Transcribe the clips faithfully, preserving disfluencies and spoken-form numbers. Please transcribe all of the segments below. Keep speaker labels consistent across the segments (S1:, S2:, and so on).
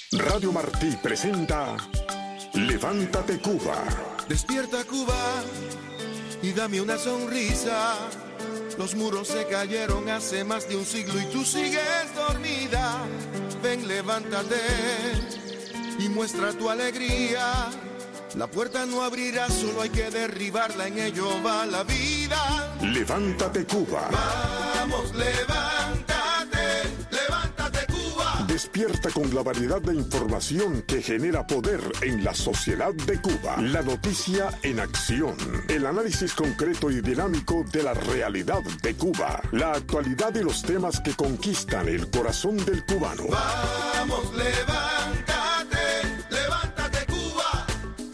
S1: Radio Martí presenta Levántate Cuba.
S2: Despierta Cuba y dame una sonrisa. Los muros se cayeron hace más de un siglo y tú sigues dormida. Ven, levántate y muestra tu alegría. La puerta no abrirá, solo hay que derribarla, en ello va la vida.
S1: Levántate Cuba.
S2: Vamos, levántate, levántate Cuba.
S1: Despierta con la variedad de información que genera poder en la sociedad de Cuba. La noticia en acción. El análisis concreto y dinámico de la realidad de Cuba. La actualidad y los temas que conquistan el corazón del cubano.
S2: Vamos, levántate, levántate Cuba.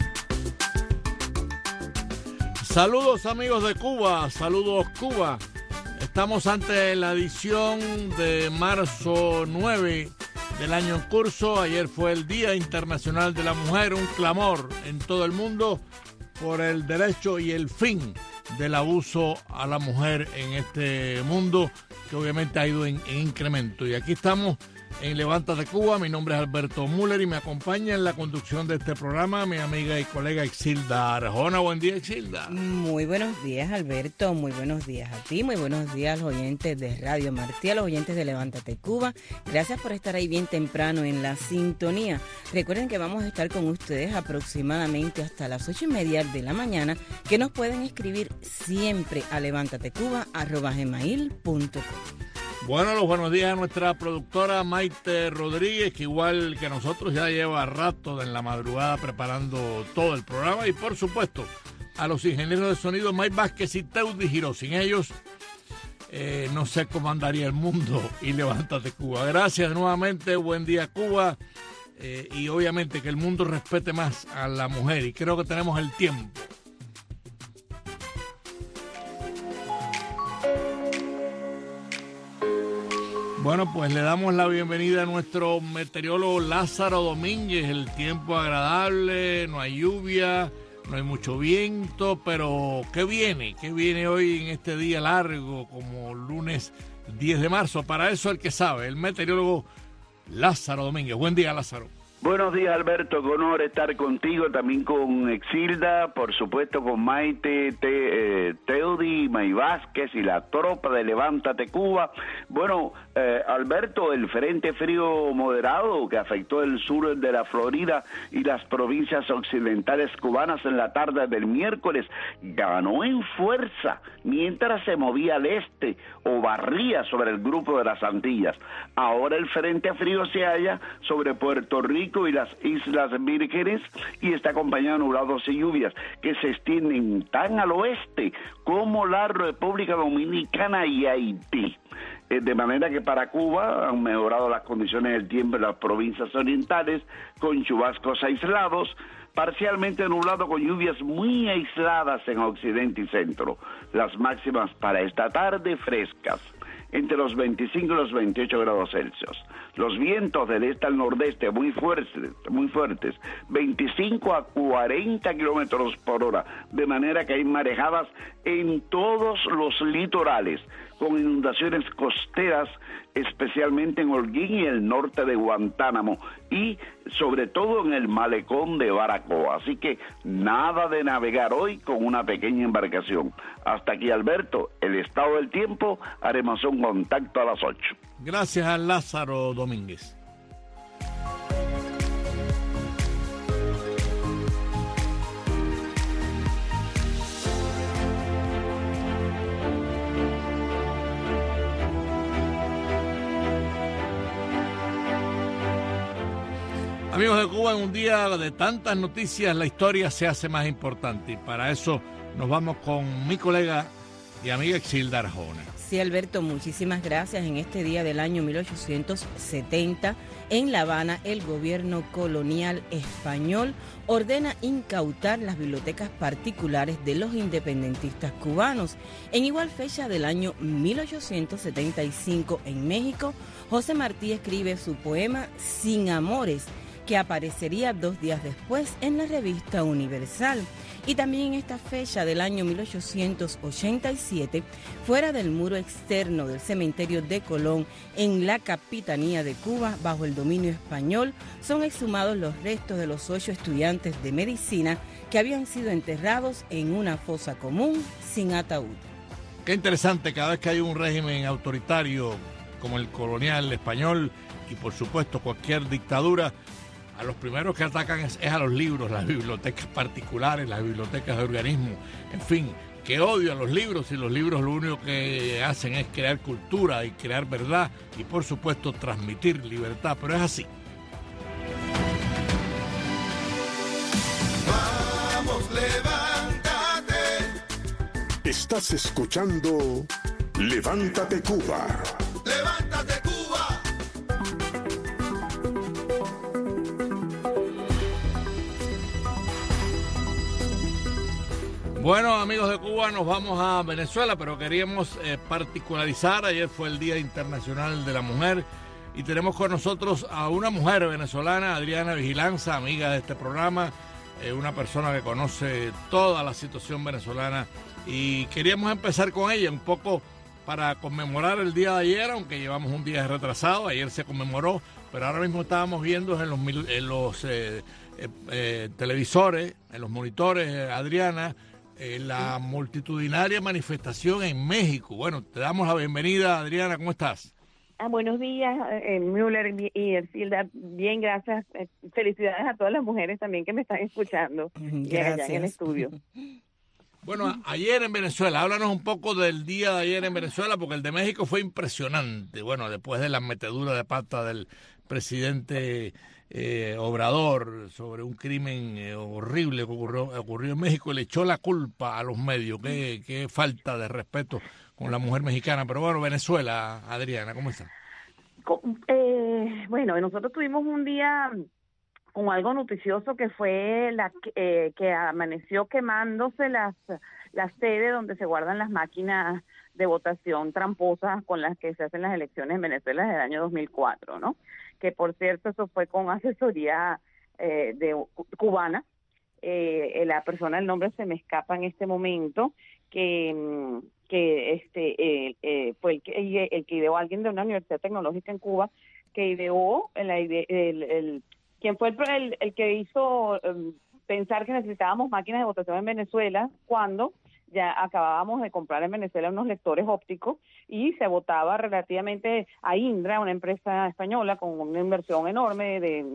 S3: Saludos amigos de Cuba, saludos Cuba. Estamos ante la edición de marzo nueve del año en curso. Ayer fue el Día Internacional de la Mujer, un clamor en todo el mundo por el derecho y el fin del abuso a la mujer en este mundo, que obviamente ha ido en, en incremento. Y aquí estamos en Levántate Cuba. Mi nombre es Alberto Müller y me acompaña en la conducción de este programa mi amiga y colega Exilda Arjona. Buen día, Exilda.
S4: Muy buenos días, Alberto. Muy buenos días a ti. Muy buenos días a los oyentes de Radio Martí, a los oyentes de Levántate Cuba. Gracias por estar ahí bien temprano en la sintonía. Recuerden que vamos a estar con ustedes aproximadamente hasta las ocho y media de la mañana, que nos pueden escribir siempre a levántatecuba arroba gmail punto com.
S3: Bueno, los buenos días a nuestra productora Maite Rodríguez, que igual que nosotros ya lleva rato en la madrugada preparando todo el programa. Y por supuesto, a los ingenieros de sonido Mike Vázquez y Teudi Giró. Sin ellos, eh, no sé cómo andaría el mundo y Levántate Cuba. Gracias nuevamente, buen día Cuba. Eh, y obviamente que el mundo respete más a la mujer. Y creo que tenemos el tiempo. Bueno, pues le damos la bienvenida a nuestro meteorólogo Lázaro Domínguez. El tiempo agradable, no hay lluvia, no hay mucho viento, pero ¿qué viene? ¿Qué viene hoy en este día largo como lunes diez de marzo? Para eso el que sabe, el meteorólogo Lázaro Domínguez. Buen día, Lázaro.
S5: Buenos días, Alberto, con honor estar contigo, también con Exilda, por supuesto con Maite, Te, eh, Teudi, May Vázquez y la tropa de Levántate Cuba. Bueno, eh, Alberto, el frente frío moderado que afectó el sur de la Florida y las provincias occidentales cubanas en la tarde del miércoles ganó en fuerza mientras se movía al este o barría sobre el grupo de las Antillas. Ahora el frente frío se halla sobre Puerto Rico y las Islas Vírgenes y está acompañado de nublados y lluvias que se extienden tan al oeste como la República Dominicana y Haití. Eh, de manera que para Cuba han mejorado las condiciones del tiempo en las provincias orientales con chubascos aislados, parcialmente nublado con lluvias muy aisladas en occidente y centro. Las máximas para esta tarde frescas, entre los veinticinco y los veintiocho grados Celsius. Los vientos del este al nordeste muy fuertes, muy fuertes, veinticinco a cuarenta kilómetros por hora, de manera que hay marejadas en todos los litorales, con inundaciones costeras, especialmente en Holguín y el norte de Guantánamo, y sobre todo en el malecón de Baracoa. Así que nada de navegar hoy con una pequeña embarcación. Hasta aquí, Alberto, el estado del tiempo. Haremos un contacto a las ocho.
S3: Gracias a Lázaro Domínguez. Amigos de Cuba, en un día de tantas noticias, la historia se hace más importante. Y para eso nos vamos con mi colega y amiga Exilda Arjona.
S4: Sí, Alberto, muchísimas gracias. En este día del año mil ochocientos setenta, en La Habana, el gobierno colonial español ordena incautar las bibliotecas particulares de los independentistas cubanos. En igual fecha del año mil ochocientos setenta y cinco, en México, José Martí escribe su poema Sin Amores, que aparecería dos días después en la revista Universal. Y también en esta fecha del año mil ochocientos ochenta y siete, fuera del muro externo del cementerio de Colón, en la Capitanía de Cuba, bajo el dominio español, son exhumados los restos de los ocho estudiantes de medicina que habían sido enterrados en una fosa común sin ataúd.
S3: Qué interesante, cada vez que hay un régimen autoritario como el colonial español y por supuesto cualquier dictadura, a los primeros que atacan es, es a los libros, las bibliotecas particulares, las bibliotecas de organismos, en fin, que odio a los libros y los libros lo único que hacen es crear cultura y crear verdad y por supuesto transmitir libertad, pero es así.
S2: Vamos, levántate.
S1: Estás escuchando Levántate Cuba.
S2: Levántate Cuba.
S3: Bueno, amigos de Cuba, nos vamos a Venezuela, pero queríamos eh, particularizar. Ayer fue el Día Internacional de la Mujer y tenemos con nosotros a una mujer venezolana, Adriana Vigilanza, amiga de este programa, eh, una persona que conoce toda la situación venezolana y queríamos empezar con ella un poco para conmemorar el día de ayer, aunque llevamos un día retrasado. Ayer se conmemoró, pero ahora mismo estábamos viendo en los, en los eh, eh, eh, televisores, en los monitores, eh, Adriana, Eh, la multitudinaria manifestación en México. Bueno, te damos la bienvenida, Adriana, ¿cómo estás?
S6: Ah, buenos días, eh, Müller y Elfilda. Bien, gracias. Eh, felicidades a todas las mujeres también que me están escuchando.
S4: Gracias.
S6: Allá en el estudio.
S3: Bueno, ayer en Venezuela, háblanos un poco del día de ayer en Venezuela, porque el de México fue impresionante. Bueno, después de la metedura de pata del presidente eh, Obrador sobre un crimen eh, horrible que ocurrió, ocurrió en México, y le echó la culpa a los medios. Qué, qué falta de respeto con la mujer mexicana. Pero bueno, Venezuela, Adriana, ¿cómo está?
S6: Eh, bueno, nosotros tuvimos un día con algo noticioso que fue la eh, que amaneció quemándose las las sedes donde se guardan las máquinas de votación tramposas con las que se hacen las elecciones en Venezuela desde el año dos mil cuatro, ¿no? Que por cierto eso fue con asesoría eh, de cubana. Eh, la persona, el nombre se me escapa en este momento, que que este eh, eh, fue el que el que ideó, alguien de una universidad tecnológica en Cuba, que ideó la idea, el, el quien fue el, el, el que hizo um, pensar que necesitábamos máquinas de votación en Venezuela cuando ya acabábamos de comprar en Venezuela unos lectores ópticos y se votaba relativamente a Indra, una empresa española con una inversión enorme de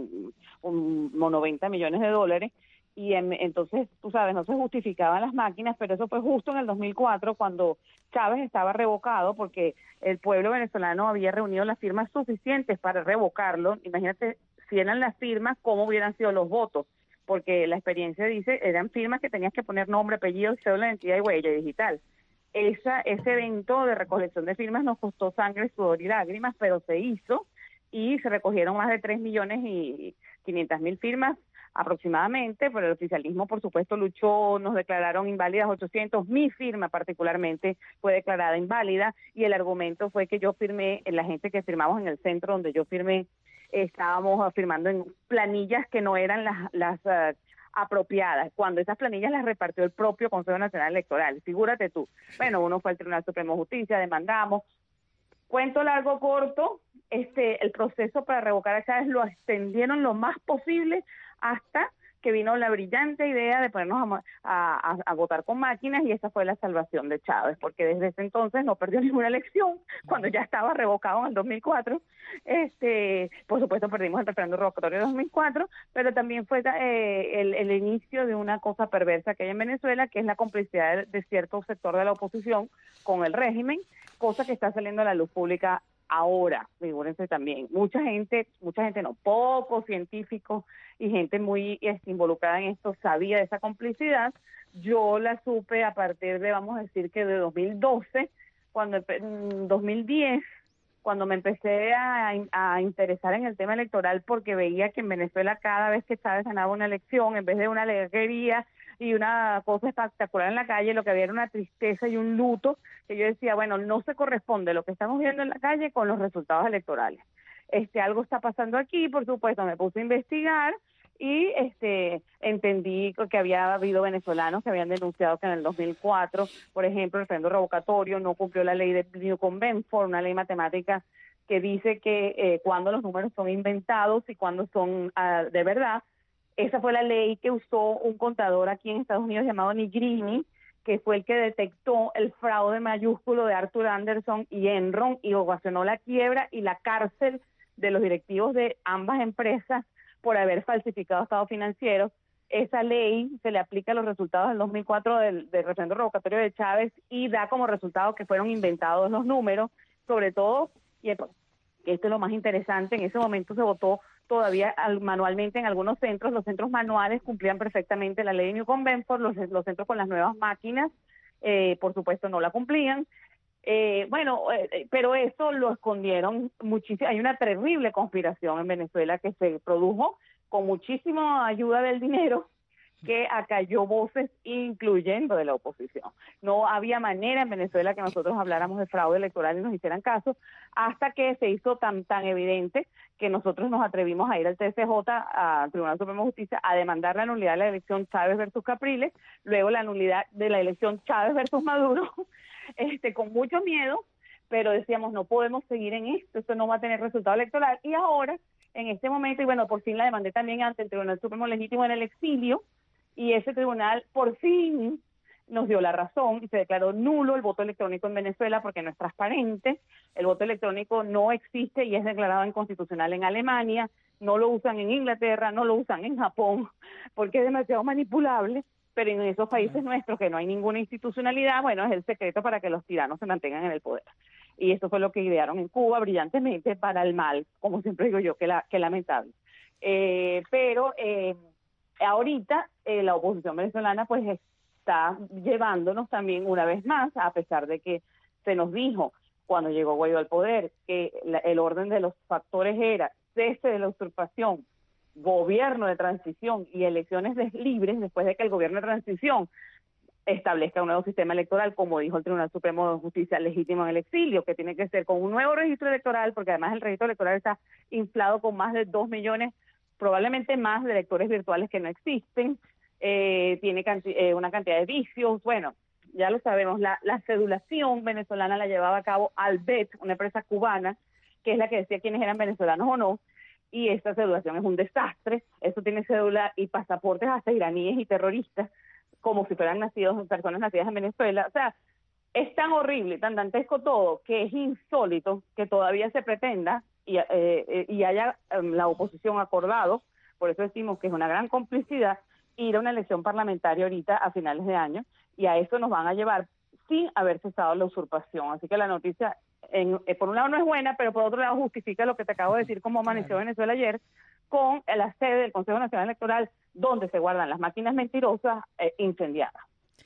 S6: un, unos noventa millones de dólares, y en, entonces, tú sabes, no se justificaban las máquinas, pero eso fue justo en el dos mil cuatro cuando Chávez estaba revocado porque el pueblo venezolano había reunido las firmas suficientes para revocarlo. Imagínate, si eran las firmas, cómo hubieran sido los votos, porque la experiencia dice, eran firmas que tenías que poner nombre, apellido, cédula de identidad y huella digital. Esa, ese evento de recolección de firmas nos costó sangre, sudor y lágrimas, pero se hizo y se recogieron más de tres millones y quinientas mil firmas aproximadamente, pero el oficialismo por supuesto luchó, nos declararon inválidas ochocientos, mi firma particularmente fue declarada inválida y el argumento fue que yo firmé, la gente que firmamos en el centro donde yo firmé, estábamos firmando en planillas que no eran las, las uh, apropiadas, cuando esas planillas las repartió el propio Consejo Nacional Electoral, figúrate tú. Bueno, uno fue al Tribunal Supremo de Justicia, demandamos. Cuento largo corto, este el proceso para revocar a Chávez lo extendieron lo más posible hasta que vino la brillante idea de ponernos a, a, a votar con máquinas, y esa fue la salvación de Chávez, porque desde ese entonces no perdió ninguna elección, cuando ya estaba revocado en el dos mil cuatro. Este, por supuesto perdimos el referéndum revocatorio de dos mil cuatro, pero también fue eh, el, el inicio de una cosa perversa que hay en Venezuela, que es la complicidad de, de cierto sector de la oposición con el régimen, cosa que está saliendo a la luz pública ahora, figúrense también. Mucha gente, mucha gente no, pocos científicos y gente muy este, involucrada en esto sabía de esa complicidad. Yo la supe a partir de, vamos a decir que de dos mil doce, cuando dos mil diez, cuando me empecé a, a interesar en el tema electoral, porque veía que en Venezuela cada vez que Chávez ganaba una elección, en vez de una alegría y una cosa espectacular en la calle, lo que había era una tristeza y un luto, que yo decía, bueno, no se corresponde lo que estamos viendo en la calle con los resultados electorales. este, algo está pasando aquí. Por supuesto, me puse a investigar y este entendí que había habido venezolanos que habían denunciado que en el dos mil cuatro, por ejemplo, el referendo revocatorio no cumplió la ley de Newcomb-Benford, una ley matemática que dice que eh, cuando los números son inventados y cuando son uh, de verdad. Esa fue la ley que usó un contador aquí en Estados Unidos llamado Nigrini, que fue el que detectó el fraude mayúsculo de Arthur Andersen y Enron y ocasionó la quiebra y la cárcel de los directivos de ambas empresas por haber falsificado estados financieros. Esa ley se le aplica a los resultados del dos mil cuatro del, del referendo revocatorio de Chávez y da como resultado que fueron inventados los números, sobre todo, y esto es lo más interesante, en ese momento se votó todavía manualmente en algunos centros. Los centros manuales cumplían perfectamente la ley de Newcomb-Benford, los, los centros con las nuevas máquinas, eh, por supuesto, no la cumplían. Eh, bueno, eh, pero eso lo escondieron muchísimo. Hay una terrible conspiración en Venezuela que se produjo con muchísima ayuda del dinero, que acalló voces, incluyendo de la oposición. No había manera en Venezuela que nosotros habláramos de fraude electoral y nos hicieran caso, hasta que se hizo tan tan evidente que nosotros nos atrevimos a ir al T S J, al Tribunal Supremo de Justicia, a demandar la nulidad de la elección Chávez versus Capriles, luego la nulidad de la elección Chávez versus Maduro, este, con mucho miedo, pero decíamos, no podemos seguir en esto, esto no va a tener resultado electoral, y ahora, en este momento, y bueno, por fin la demandé también ante el Tribunal Supremo Legítimo en el exilio, y ese tribunal por fin nos dio la razón y se declaró nulo el voto electrónico en Venezuela porque no es transparente. El voto electrónico no existe y es declarado inconstitucional en Alemania, no lo usan en Inglaterra, no lo usan en Japón porque es demasiado manipulable, pero en esos países nuestros que no hay ninguna institucionalidad, bueno, es el secreto para que los tiranos se mantengan en el poder. Y eso fue lo que idearon en Cuba brillantemente para el mal, como siempre digo yo, que, la, que lamentable. Eh, pero... Eh, Ahorita eh, la oposición venezolana pues está llevándonos también una vez más, a pesar de que se nos dijo cuando llegó Guaidó al poder que la, el orden de los factores era cese de la usurpación, gobierno de transición y elecciones de, libres después de que el gobierno de transición establezca un nuevo sistema electoral, como dijo el Tribunal Supremo de Justicia legítimo en el exilio, que tiene que ser con un nuevo registro electoral, porque además el registro electoral está inflado con más de dos millones probablemente más de electores virtuales que no existen, eh, tiene canti- eh, una cantidad de vicios, bueno, ya lo sabemos, la, la cedulación venezolana la llevaba a cabo Albet, una empresa cubana, que es la que decía quiénes eran venezolanos o no, y esta cedulación es un desastre, eso tiene cédula y pasaportes hasta iraníes y terroristas, como si fueran nacidos, personas nacidas en Venezuela, o sea, es tan horrible, tan dantesco todo, que es insólito que todavía se pretenda y, eh, y haya eh, la oposición acordado, por eso decimos que es una gran complicidad, ir a una elección parlamentaria ahorita a finales de año, y a eso nos van a llevar sin haber cesado la usurpación. Así que la noticia, en, eh, por un lado no es buena, pero por otro lado justifica lo que te acabo de decir, como amaneció claro. Venezuela ayer, con la sede del Consejo Nacional Electoral, donde se guardan las máquinas mentirosas eh, incendiadas.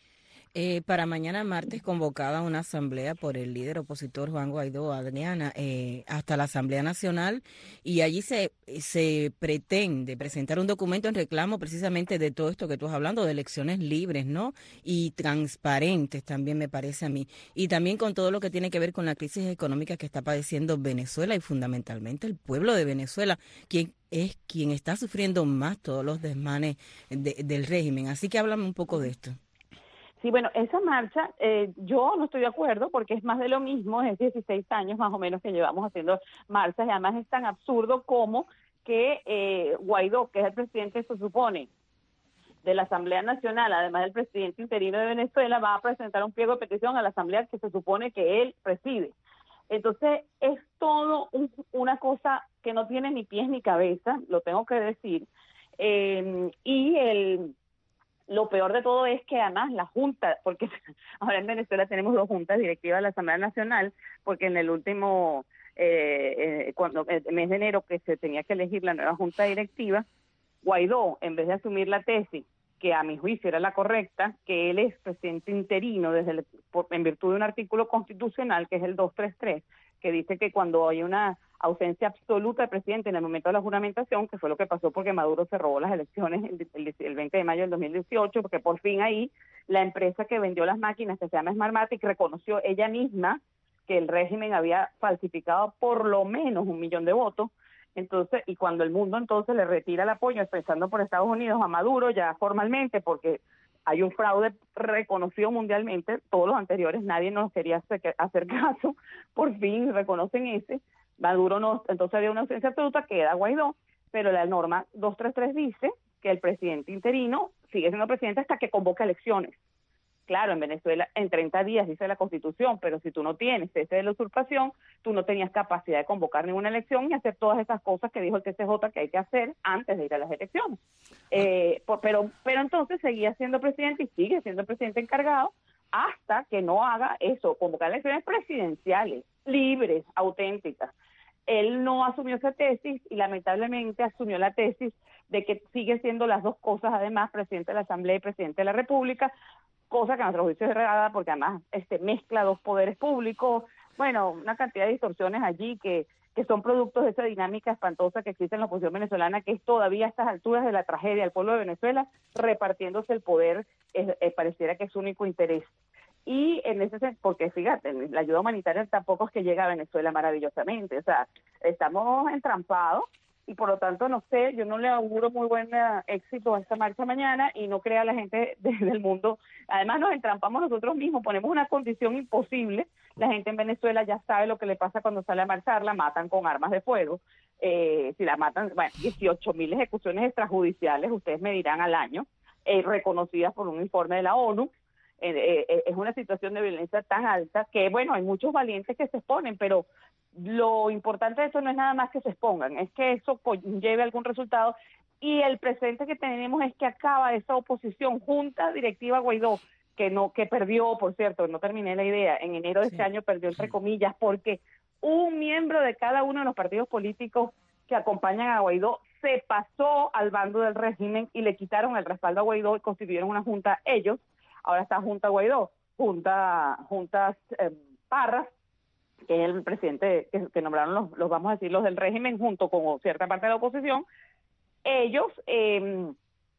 S4: Eh, para mañana martes convocada una asamblea por el líder opositor Juan Guaidó, Adriana, eh, hasta la Asamblea Nacional, y allí se se pretende presentar un documento en reclamo precisamente de todo esto que tú estás hablando, de elecciones libres, ¿no? Y transparentes también me parece a mí, y también con todo lo que tiene que ver con la crisis económica que está padeciendo Venezuela y fundamentalmente el pueblo de Venezuela, quien es quien está sufriendo más todos los desmanes de, del régimen. Así que háblame un poco de esto.
S6: Sí, bueno, esa marcha eh, yo no estoy de acuerdo porque es más de lo mismo, es dieciséis años más o menos que llevamos haciendo marchas y además es tan absurdo como que eh, Guaidó, que es el presidente, se supone, de la Asamblea Nacional, además del presidente interino de Venezuela, va a presentar un pliego de petición a la Asamblea que se supone que él preside. Entonces, es todo un, una cosa que no tiene ni pies ni cabeza, lo tengo que decir, eh, y el... Lo peor de todo es que además la Junta, porque ahora en Venezuela tenemos dos juntas directivas de la Asamblea Nacional, porque en el último, eh, eh, cuando el mes de enero que se tenía que elegir la nueva Junta Directiva, Guaidó, en vez de asumir la tesis, que a mi juicio era la correcta, que él es presidente interino desde el, por, en virtud de un artículo constitucional, que es el doscientos treinta y tres, que dice que cuando hay una ausencia absoluta del presidente en el momento de la juramentación, que fue lo que pasó porque Maduro se robó las elecciones el, el, el veinte de mayo del dos mil dieciocho, porque por fin ahí la empresa que vendió las máquinas, que se llama Smartmatic, reconoció ella misma que que el régimen había falsificado por lo menos un millón de votos. Entonces, y cuando el mundo entonces le retira el apoyo, empezando por Estados Unidos a Maduro ya formalmente, porque hay un fraude reconocido mundialmente, todos los anteriores nadie nos quería hacer, hacer caso, por fin reconocen ese, Maduro no, entonces había una ausencia absoluta, queda Guaidó, pero la norma doscientos treinta y tres dice que el presidente interino sigue siendo presidente hasta que convoque elecciones. Claro, en Venezuela en treinta días dice la Constitución, pero si tú no tienes cese de la usurpación, tú no tenías capacidad de convocar ninguna elección y hacer todas esas cosas que dijo el T C J que hay que hacer antes de ir a las elecciones. Eh, por, pero, pero entonces seguía siendo presidente y sigue siendo presidente encargado hasta que no haga eso, convocar elecciones presidenciales, libres, auténticas. Él no asumió esa tesis y lamentablemente asumió la tesis de que sigue siendo las dos cosas, además, presidente de la Asamblea y presidente de la República, cosa que a nuestro juicio es errada porque además este mezcla dos poderes públicos, bueno, una cantidad de distorsiones allí que, que son productos de esa dinámica espantosa que existe en la oposición venezolana, que es todavía a estas alturas de la tragedia del pueblo de Venezuela, repartiéndose el poder, eh, eh, pareciera que es su único interés. Y en ese sentido, porque fíjate, la ayuda humanitaria tampoco es que llega a Venezuela maravillosamente, o sea, estamos entrampados y por lo tanto, no sé, yo no le auguro muy buen éxito a esta marcha mañana y no crea la gente de, del mundo. Además nos entrampamos nosotros mismos, ponemos una condición imposible. La gente en Venezuela ya sabe lo que le pasa cuando sale a marchar, la matan con armas de fuego. Eh, si la matan, bueno, dieciocho mil ejecuciones extrajudiciales, ustedes me dirán al año, eh, reconocidas por un informe de la ONU. Eh, eh, es una situación de violencia tan alta que, bueno, hay muchos valientes que se exponen, pero lo importante de eso no es nada más que se expongan, es que eso lleve algún resultado, y el presente que tenemos es que acaba esa oposición junta directiva Guaidó, que no que perdió, por cierto, no terminé la idea, en enero de sí. este año perdió entre comillas, porque un miembro de cada uno de los partidos políticos que acompañan a Guaidó se pasó al bando del régimen y le quitaron el respaldo a Guaidó y constituyeron una junta ellos. Ahora está Junta Guaidó, Junta, Juntas eh, Parras, que es el presidente que, que nombraron los, los, vamos a decir, los del régimen, junto con cierta parte de la oposición. Ellos, eh,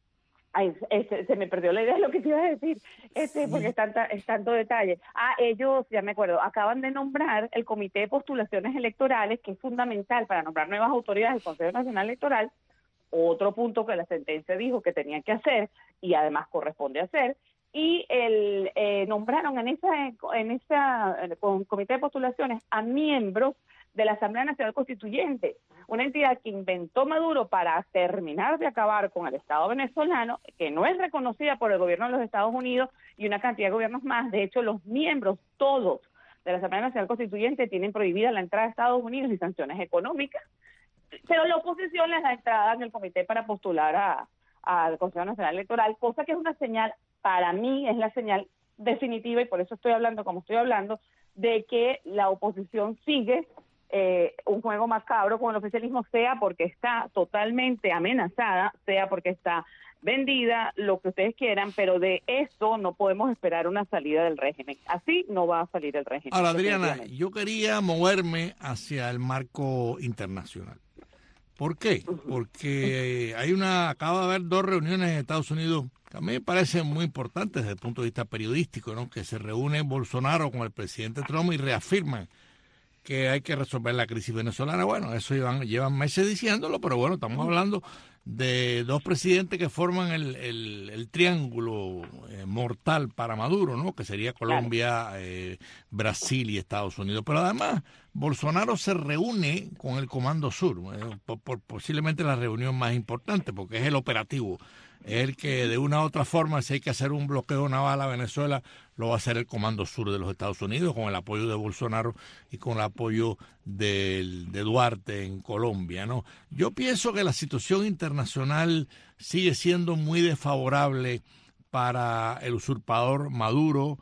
S6: ay, se, se me perdió la idea de lo que te iba a decir, este, sí. porque es, tanta, es tanto detalle. Ah, ellos, ya me acuerdo, acaban de nombrar el Comité de Postulaciones Electorales, que es fundamental para nombrar nuevas autoridades del Consejo Nacional Electoral, otro punto que la sentencia dijo que tenían que hacer, y además corresponde hacer, y el eh, nombraron en esa en esa con comité de postulaciones a miembros de la Asamblea Nacional Constituyente, una entidad que inventó Maduro para terminar de acabar con el Estado venezolano, que no es reconocida por el gobierno de los Estados Unidos y una cantidad de gobiernos más. De hecho, los miembros todos de la Asamblea Nacional Constituyente tienen prohibida la entrada a Estados Unidos y sanciones económicas, pero la oposición les da entrada en el comité para postular a al Consejo Nacional Electoral, cosa que es una señal, para mí es la señal definitiva, y por eso estoy hablando como estoy hablando, de que la oposición sigue eh, un juego macabro con el oficialismo, sea porque está totalmente amenazada, sea porque está vendida, lo que ustedes quieran, pero de eso no podemos esperar una salida del régimen. Así no va a salir el régimen.
S3: Ahora, Adriana, yo quería moverme hacia el marco internacional. ¿Por qué? Porque hay una, acaba de haber dos reuniones en Estados Unidos que a mí me parecen muy importantes desde el punto de vista periodístico, ¿no? Que se reúne Bolsonaro con el presidente Trump y reafirman que hay que resolver la crisis venezolana. Bueno, eso llevan, llevan meses diciéndolo, pero bueno, estamos hablando de dos presidentes que forman el, el, el triángulo eh, mortal para Maduro, ¿no? Que sería Colombia, eh, Brasil y Estados Unidos. Pero además, Bolsonaro se reúne con el Comando Sur, eh, por, por posiblemente la reunión más importante, porque es el operativo. Es el que de una u otra forma, si hay que hacer un bloqueo naval a Venezuela, lo va a hacer el Comando Sur de los Estados Unidos, con el apoyo de Bolsonaro y con el apoyo de, de Duarte en Colombia, ¿no? Yo pienso que la situación internacional sigue siendo muy desfavorable para el usurpador Maduro.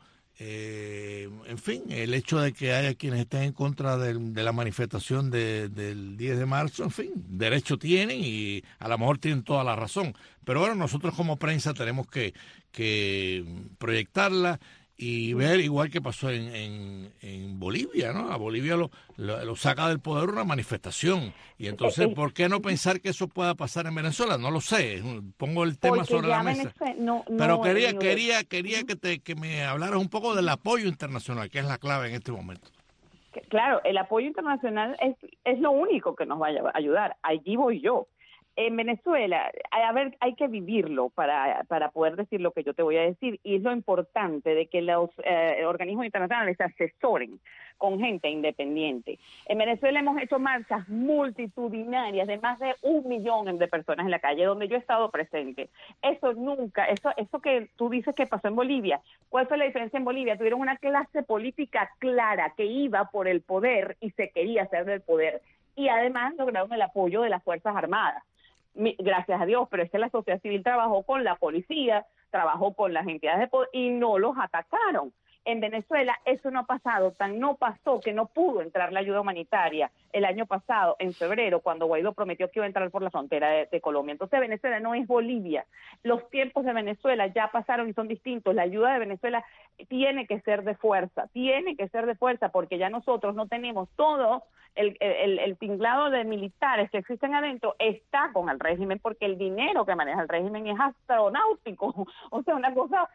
S3: Eh, en fin, el hecho de que haya quienes estén en contra de, de la manifestación de, del diez de marzo, en fin, derecho tienen y a lo mejor tienen toda la razón. Pero bueno, nosotros como prensa tenemos que, que proyectarla y ver, igual que pasó en, en, en Bolivia, ¿no? A Bolivia lo, lo, lo saca del poder una manifestación. Y entonces, ¿por qué no pensar que eso pueda pasar en Venezuela? No lo sé, pongo el tema Porque sobre la mesa. Este, no, no, Pero quería, no, quería, quería que, te, que me hablaras un poco del apoyo internacional, que es la clave en este momento.
S6: Claro, el apoyo internacional es, es lo único que nos va a ayudar. Allí voy yo. En Venezuela, a ver, hay que vivirlo para, para poder decir lo que yo te voy a decir, y es lo importante de que los eh, organismos internacionales se asesoren con gente independiente. En Venezuela hemos hecho marchas multitudinarias de más de un millón de personas en la calle, donde yo he estado presente. Eso nunca, eso, eso que tú dices que pasó en Bolivia, ¿cuál fue la diferencia en Bolivia? Tuvieron una clase política clara que iba por el poder y se quería hacer del poder, y además lograron el apoyo de las Fuerzas Armadas. Gracias a Dios, pero es que la sociedad civil trabajó con la policía, trabajó con las entidades de poder y no los atacaron. En Venezuela eso no ha pasado, tan no pasó que no pudo entrar la ayuda humanitaria el año pasado, en febrero, cuando Guaidó prometió que iba a entrar por la frontera de, de Colombia. Entonces Venezuela no es Bolivia. Los tiempos de Venezuela ya pasaron y son distintos. La ayuda de Venezuela tiene que ser de fuerza, tiene que ser de fuerza, porque ya nosotros no tenemos todo el, el, el tinglado de militares que existen adentro, está con el régimen, porque el dinero que maneja el régimen es astronáutico. O sea, una cosa,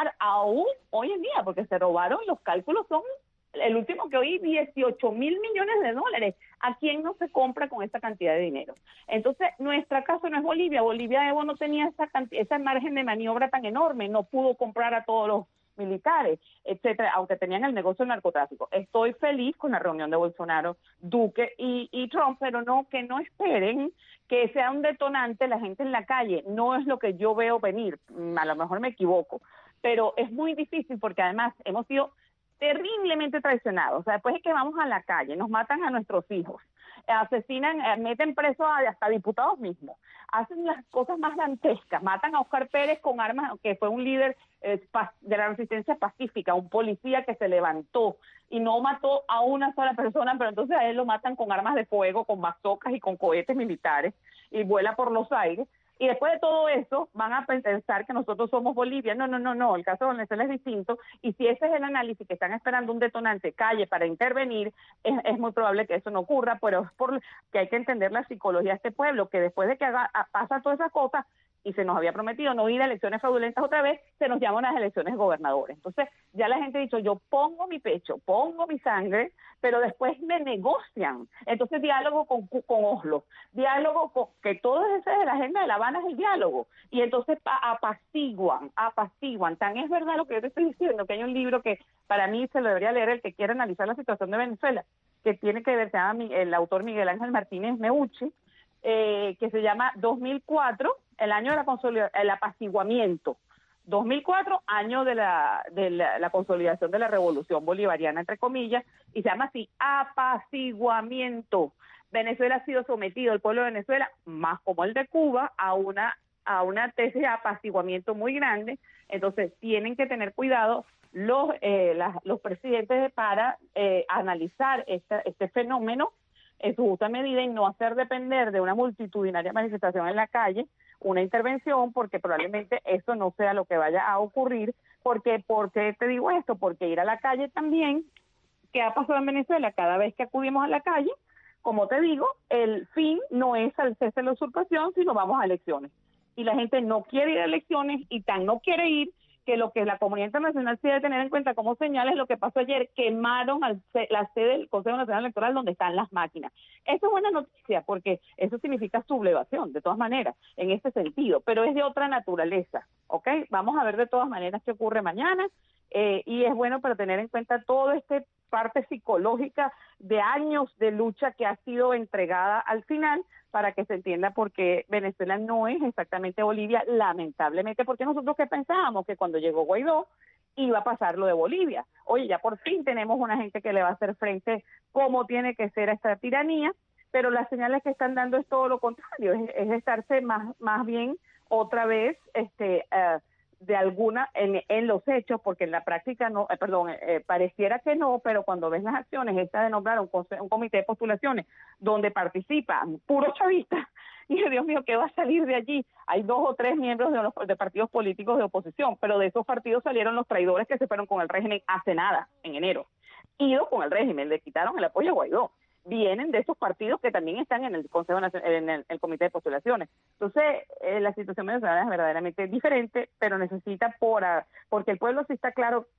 S6: aún hoy en día, porque se robaron, los cálculos son, el último que oí, dieciocho mil millones de dólares. ¿A quién no se compra con esa cantidad de dinero? Entonces, nuestro caso no es Bolivia. Bolivia Evo no tenía esa cantidad, ese margen de maniobra tan enorme, no pudo comprar a todos los militares, etcétera, aunque tenían el negocio del narcotráfico. Estoy feliz con la reunión de Bolsonaro, Duque y, y Trump, pero no, que no esperen que sea un detonante la gente en la calle. No es lo que yo veo venir, a lo mejor me equivoco, pero es muy difícil porque además hemos sido terriblemente traicionados. O sea, después de que vamos a la calle, nos matan a nuestros hijos, asesinan, meten presos a hasta diputados mismos, hacen las cosas más dantescas, matan a Oscar Pérez con armas, que fue un líder eh, de la resistencia pacífica, un policía que se levantó y no mató a una sola persona, pero entonces a él lo matan con armas de fuego, con bazocas y con cohetes militares, y vuela por los aires. Y después de todo eso van a pensar que nosotros somos Bolivia. No, no, no, no, el caso de Venezuela es distinto, y si ese es el análisis, que están esperando un detonante calle para intervenir, es, es muy probable que eso no ocurra, pero es por que hay que entender la psicología de este pueblo, que después de que haga, pasa todas esas cosas, y se nos había prometido no ir a elecciones fraudulentas otra vez, se nos llaman las elecciones gobernadores. Entonces, ya la gente ha dicho, yo pongo mi pecho, pongo mi sangre, pero después me negocian. Entonces, diálogo con, con Oslo, diálogo con, que todo ese de la agenda de La Habana es el diálogo, y entonces apaciguan, apaciguan. Tan es verdad lo que yo te estoy diciendo, que hay un libro que para mí se lo debería leer el que quiera analizar la situación de Venezuela, que tiene que ver, se llama el autor Miguel Ángel Martínez Meucci, eh, que se llama dos mil cuatro, el año de la consolidación, el apaciguamiento. dos mil cuatro, año de la de la, la consolidación de la revolución bolivariana, entre comillas, y se llama así, apaciguamiento. Venezuela ha sido sometido, el pueblo de Venezuela, más como el de Cuba, a una a una tesis de apaciguamiento muy grande. Entonces tienen que tener cuidado los eh, las, los presidentes para eh, analizar esta, este fenómeno en su justa medida y no hacer depender de una multitudinaria manifestación en la calle una intervención, porque probablemente eso no sea lo que vaya a ocurrir. Porque, ¿por qué te digo esto? Porque ir a la calle también, ¿qué ha pasado en Venezuela? Cada vez que acudimos a la calle, como te digo, el fin no es el cese de la usurpación, sino vamos a elecciones. Y la gente no quiere ir a elecciones, y tan no quiere ir, que lo que la comunidad internacional sí debe tener en cuenta como señal es lo que pasó ayer: quemaron al, la sede del Consejo Nacional Electoral donde están las máquinas. Eso es buena noticia, porque eso significa sublevación, de todas maneras, en este sentido, pero es de otra naturaleza, ¿ok? Vamos a ver de todas maneras qué ocurre mañana, eh, y es bueno para tener en cuenta toda esta parte psicológica de años de lucha que ha sido entregada al final, para que se entienda por qué Venezuela no es exactamente Bolivia, lamentablemente, porque nosotros que pensábamos que cuando llegó Guaidó iba a pasar lo de Bolivia. Oye, ya por fin tenemos una gente que le va a hacer frente como tiene que ser a esta tiranía, pero las señales que están dando es todo lo contrario, es, es estarse más más bien otra vez este uh, de alguna en, en los hechos, porque en la práctica no, eh, perdón, eh, pareciera que no, pero cuando ves las acciones, esta de nombrar un, un comité de postulaciones donde participan puros chavistas, y Dios mío, ¿qué va a salir de allí? Hay dos o tres miembros de los de partidos políticos de oposición, pero de esos partidos salieron los traidores que se fueron con el régimen hace nada, en enero, ido con el régimen, le quitaron el apoyo a Guaidó. Vienen de esos partidos que también están en el Consejo Nacional, en el, el Comité de Postulaciones. Entonces, eh, la situación venezolana es verdaderamente diferente, pero necesita por porque el pueblo sí está claro,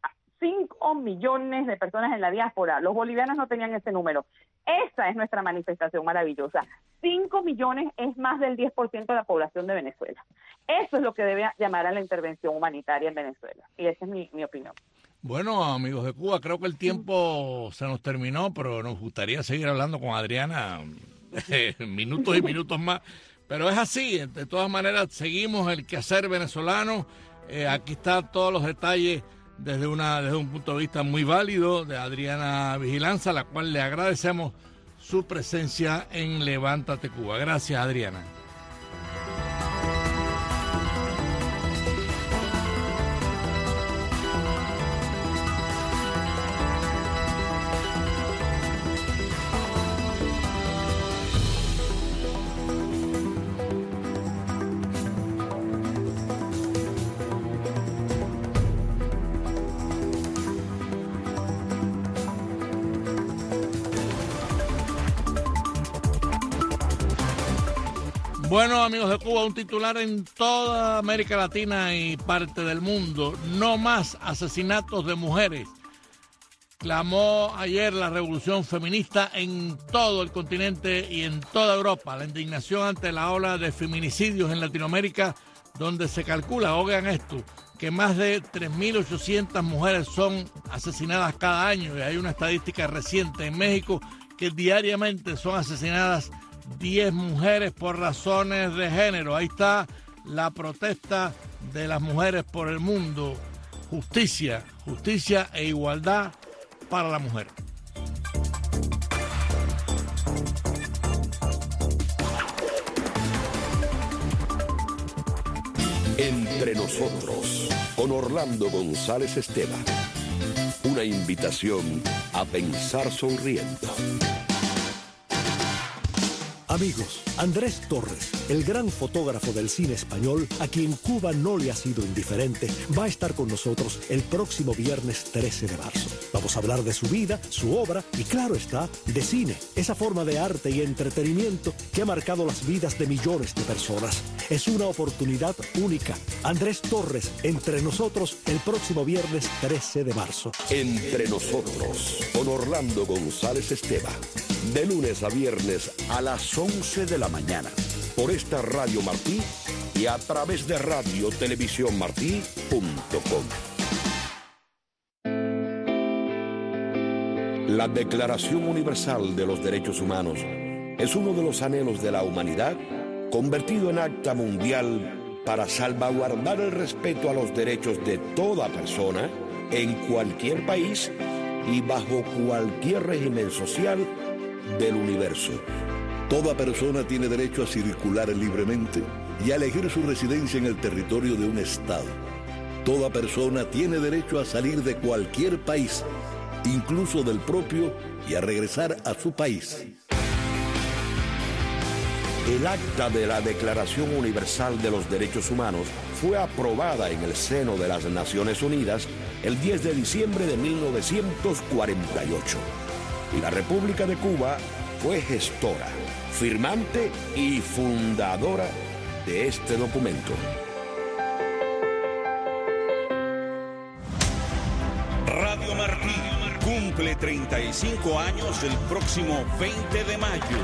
S6: cinco millones de personas en la diáspora. Los bolivianos no tenían ese número. Esa es nuestra manifestación maravillosa. cinco millones es más del diez por ciento de la población de Venezuela. Eso es lo que debe llamar a la intervención humanitaria en Venezuela. Y esa es mi, mi opinión.
S3: Bueno, amigos de Cuba, creo que el tiempo se nos terminó, pero nos gustaría seguir hablando con Adriana eh, minutos y minutos más. Pero es así, de todas maneras, seguimos el quehacer venezolano. Eh, aquí están todos los detalles desde, una, desde un punto de vista muy válido de Adriana Vigilanza, a la cual le agradecemos su presencia en Levántate Cuba. Gracias, Adriana. Bueno, amigos de Cuba, un titular en toda América Latina y parte del mundo. No más asesinatos de mujeres. Clamó ayer la revolución feminista en todo el continente y en toda Europa. La indignación ante la ola de feminicidios en Latinoamérica, donde se calcula, oigan esto, que más de tres mil ochocientas mujeres son asesinadas cada año. Y hay una estadística reciente en México que diariamente son asesinadas diez mujeres por razones de género. Ahí está la protesta de las mujeres por el mundo. Justicia, justicia e igualdad para la mujer.
S7: Entre nosotros, con Orlando González Esteban. Una invitación a pensar sonriendo.
S8: Amigos, Andrés Torres, el gran fotógrafo del cine español, a quien Cuba no le ha sido indiferente, va a estar con nosotros el próximo viernes trece de marzo. Vamos a hablar de su vida, su obra y, claro está, de cine, esa forma de arte y entretenimiento que ha marcado las vidas de millones de personas. Es una oportunidad única. Andrés Torres, entre nosotros, el próximo viernes trece de marzo.
S7: Entre nosotros, con Orlando González Esteban. De lunes a viernes a las once de la mañana. Por esta Radio Martí y a través de radio televisión martí punto com. La Declaración Universal de los Derechos Humanos es uno de los anhelos de la humanidad convertido en acta mundial para salvaguardar el respeto a los derechos de toda persona en cualquier país y bajo cualquier régimen social del universo.
S9: Toda persona tiene derecho a circular libremente y a elegir su residencia en el territorio de un estado. Toda persona tiene derecho a salir de cualquier país, incluso del propio, y a regresar a su país.
S7: El acta de la Declaración Universal de los Derechos Humanos fue aprobada en el seno de las Naciones Unidas el diez de diciembre de mil novecientos cuarenta y ocho. Y la República de Cuba fue gestora, firmante y fundadora de este documento.
S10: Radio Martí cumple treinta y cinco años el próximo veinte de mayo.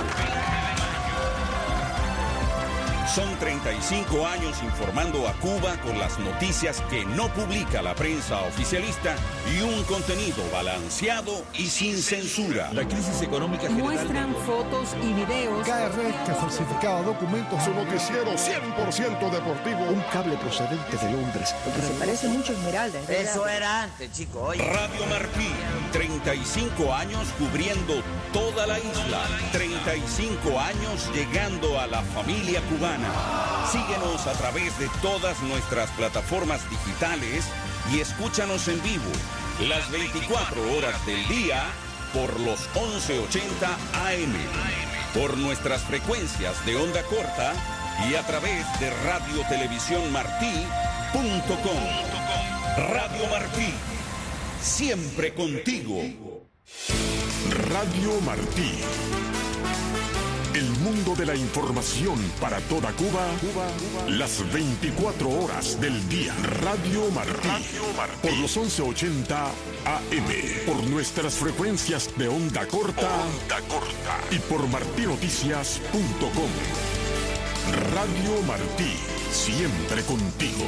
S10: Son treinta y cinco años informando a Cuba con las noticias que no publica la prensa oficialista y un contenido balanceado y sin censura.
S11: La crisis económica general...
S12: Muestran fotos y videos.
S13: K R que falsificaba documentos.
S1: Su noticiero cien por ciento deportivo.
S8: Un cable procedente de Londres.
S12: Porque se parece mucho a Esmeralda.
S14: Eso era antes, chicos.
S10: Radio Martí, treinta y cinco años cubriendo toda la isla. treinta y cinco años llegando a la familia cubana. Síguenos a través de todas nuestras plataformas digitales y escúchanos en vivo las veinticuatro horas del día por los once ochenta A M, por nuestras frecuencias de onda corta y a través de radio televisión martí punto com. Radio Martí, siempre contigo.
S1: Radio Martí, el mundo de la información para toda Cuba, Cuba, Cuba. Las veinticuatro horas del día. Radio Martí. Radio Martí. Por los once ochenta A M. Por nuestras frecuencias de onda corta. Onda corta. Y por martí noticias punto com. Radio Martí. Siempre contigo.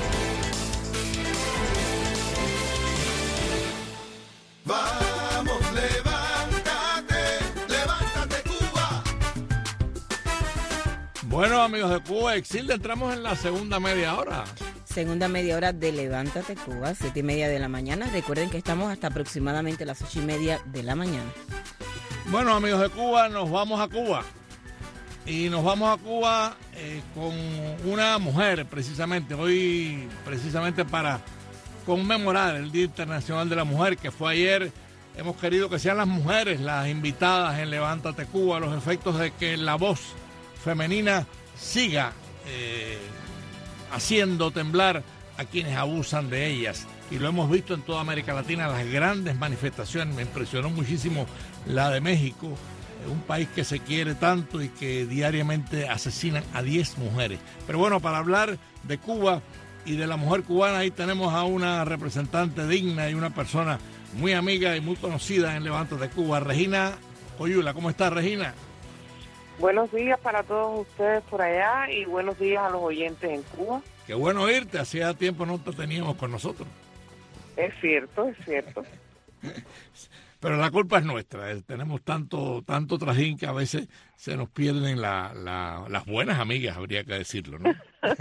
S2: Vamos, levántate, levántate Cuba.
S3: Bueno, amigos de Cuba, Exilda, entramos en la segunda media hora.
S4: Segunda media hora de Levántate Cuba, siete y media de la mañana. Recuerden que estamos hasta aproximadamente las ocho y media de la mañana.
S3: Bueno, amigos de Cuba, nos vamos a Cuba. Y nos vamos a Cuba eh, con una mujer, precisamente, hoy, precisamente para conmemorar el Día Internacional de la Mujer, que fue ayer. Hemos querido que sean las mujeres las invitadas en Levántate Cuba, los efectos de que la voz femenina siga eh, haciendo temblar a quienes abusan de ellas. Y lo hemos visto en toda América Latina, las grandes manifestaciones. Me impresionó muchísimo la de México, un país que se quiere tanto y que diariamente asesinan a diez mujeres. Pero bueno, para hablar de Cuba y de la mujer cubana, ahí tenemos a una representante digna y una persona muy amiga y muy conocida en Levántate Cuba, Regina Coyula. ¿Cómo estás, Regina?
S11: Buenos días para todos ustedes por allá y buenos días a los oyentes en Cuba.
S3: Qué bueno oírte, hacía tiempo no te teníamos con nosotros.
S11: Es cierto, es cierto.
S3: Pero la culpa es nuestra, eh. tenemos tanto tanto trajín que a veces se nos pierden la, la, las buenas amigas, habría que decirlo, ¿no?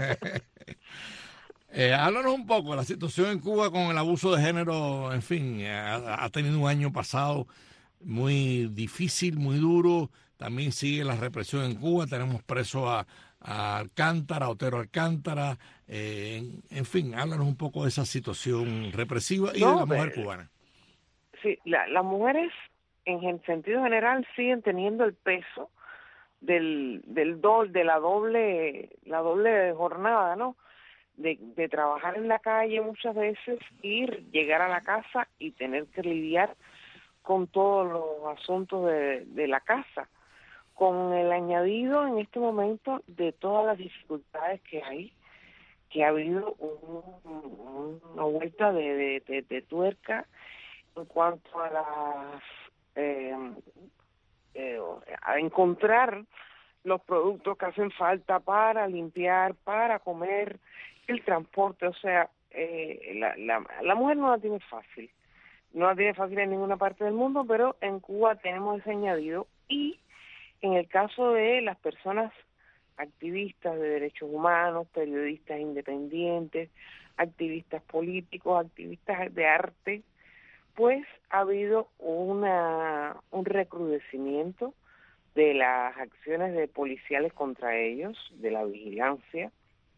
S3: eh, háblanos un poco de la situación en Cuba con el abuso de género. En fin, ha, ha tenido un año pasado muy difícil, muy duro. También sigue la represión en Cuba, tenemos preso a, a Alcántara, a Otero Alcántara. Eh, en, en fin, háblanos un poco de esa situación represiva y no, de la mujer pero... cubana.
S11: Sí, la, las mujeres en sentido general siguen teniendo el peso del del do, de la doble la doble jornada, ¿no? De, de trabajar en la calle muchas veces, ir, llegar a la casa y tener que lidiar con todos los asuntos de, de la casa, con el añadido en este momento de todas las dificultades que hay, que ha habido un, una vuelta de, de, de, de tuerca en cuanto a las eh, eh, a encontrar los productos que hacen falta para limpiar, para comer, el transporte. O sea, eh, la, la, la mujer no la tiene fácil, no la tiene fácil en ninguna parte del mundo, pero en Cuba tenemos ese añadido. Y en el caso de las personas activistas de derechos humanos, periodistas independientes, activistas políticos, activistas de arte, pues ha habido una un recrudecimiento de las acciones de policiales contra ellos, de la vigilancia,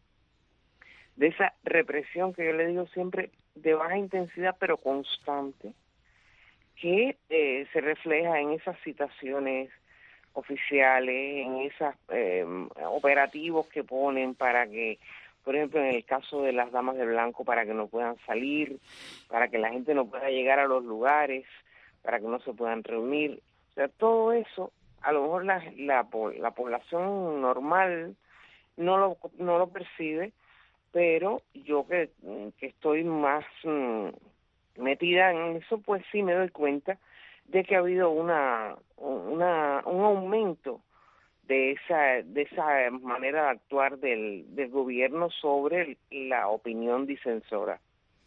S11: de esa represión que yo le digo siempre de baja intensidad pero constante, que eh, se refleja en esas citaciones oficiales, en esos eh, operativos que ponen para que, por ejemplo, en el caso de las damas de blanco, para que no puedan salir, para que la gente no pueda llegar a los lugares, para que no se puedan reunir. O sea, todo eso, a lo mejor la, la, la población normal no lo, no lo percibe, pero yo que, que estoy más mmm, metida en eso, pues sí me doy cuenta de que ha habido una, una un aumento de esa de esa manera de actuar del, del gobierno sobre la opinión disensora.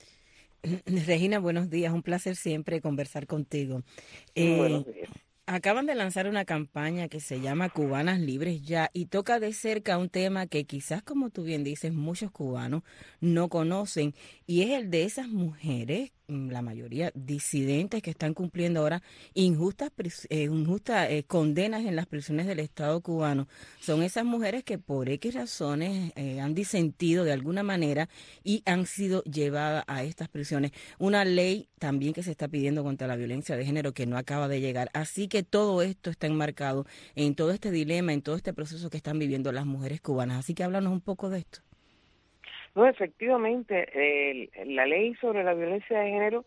S4: Regina, buenos días, un placer siempre conversar contigo.
S11: Eh, buenos días.
S4: Acaban de lanzar una campaña que se llama Cubanas Libres Ya y toca de cerca un tema que quizás, como tú bien dices, muchos cubanos no conocen, y es el de esas mujeres, la mayoría disidentes, que están cumpliendo ahora injustas, eh, injustas eh, condenas en las prisiones del Estado cubano. Son esas mujeres que por X razones eh, han disentido de alguna manera y han sido llevadas a estas prisiones. Una ley también que se está pidiendo contra la violencia de género que no acaba de llegar. Así que todo esto está enmarcado en todo este dilema, en todo este proceso que están viviendo las mujeres cubanas. Así que háblanos un poco de esto.
S11: No, efectivamente, eh, la ley sobre la violencia de género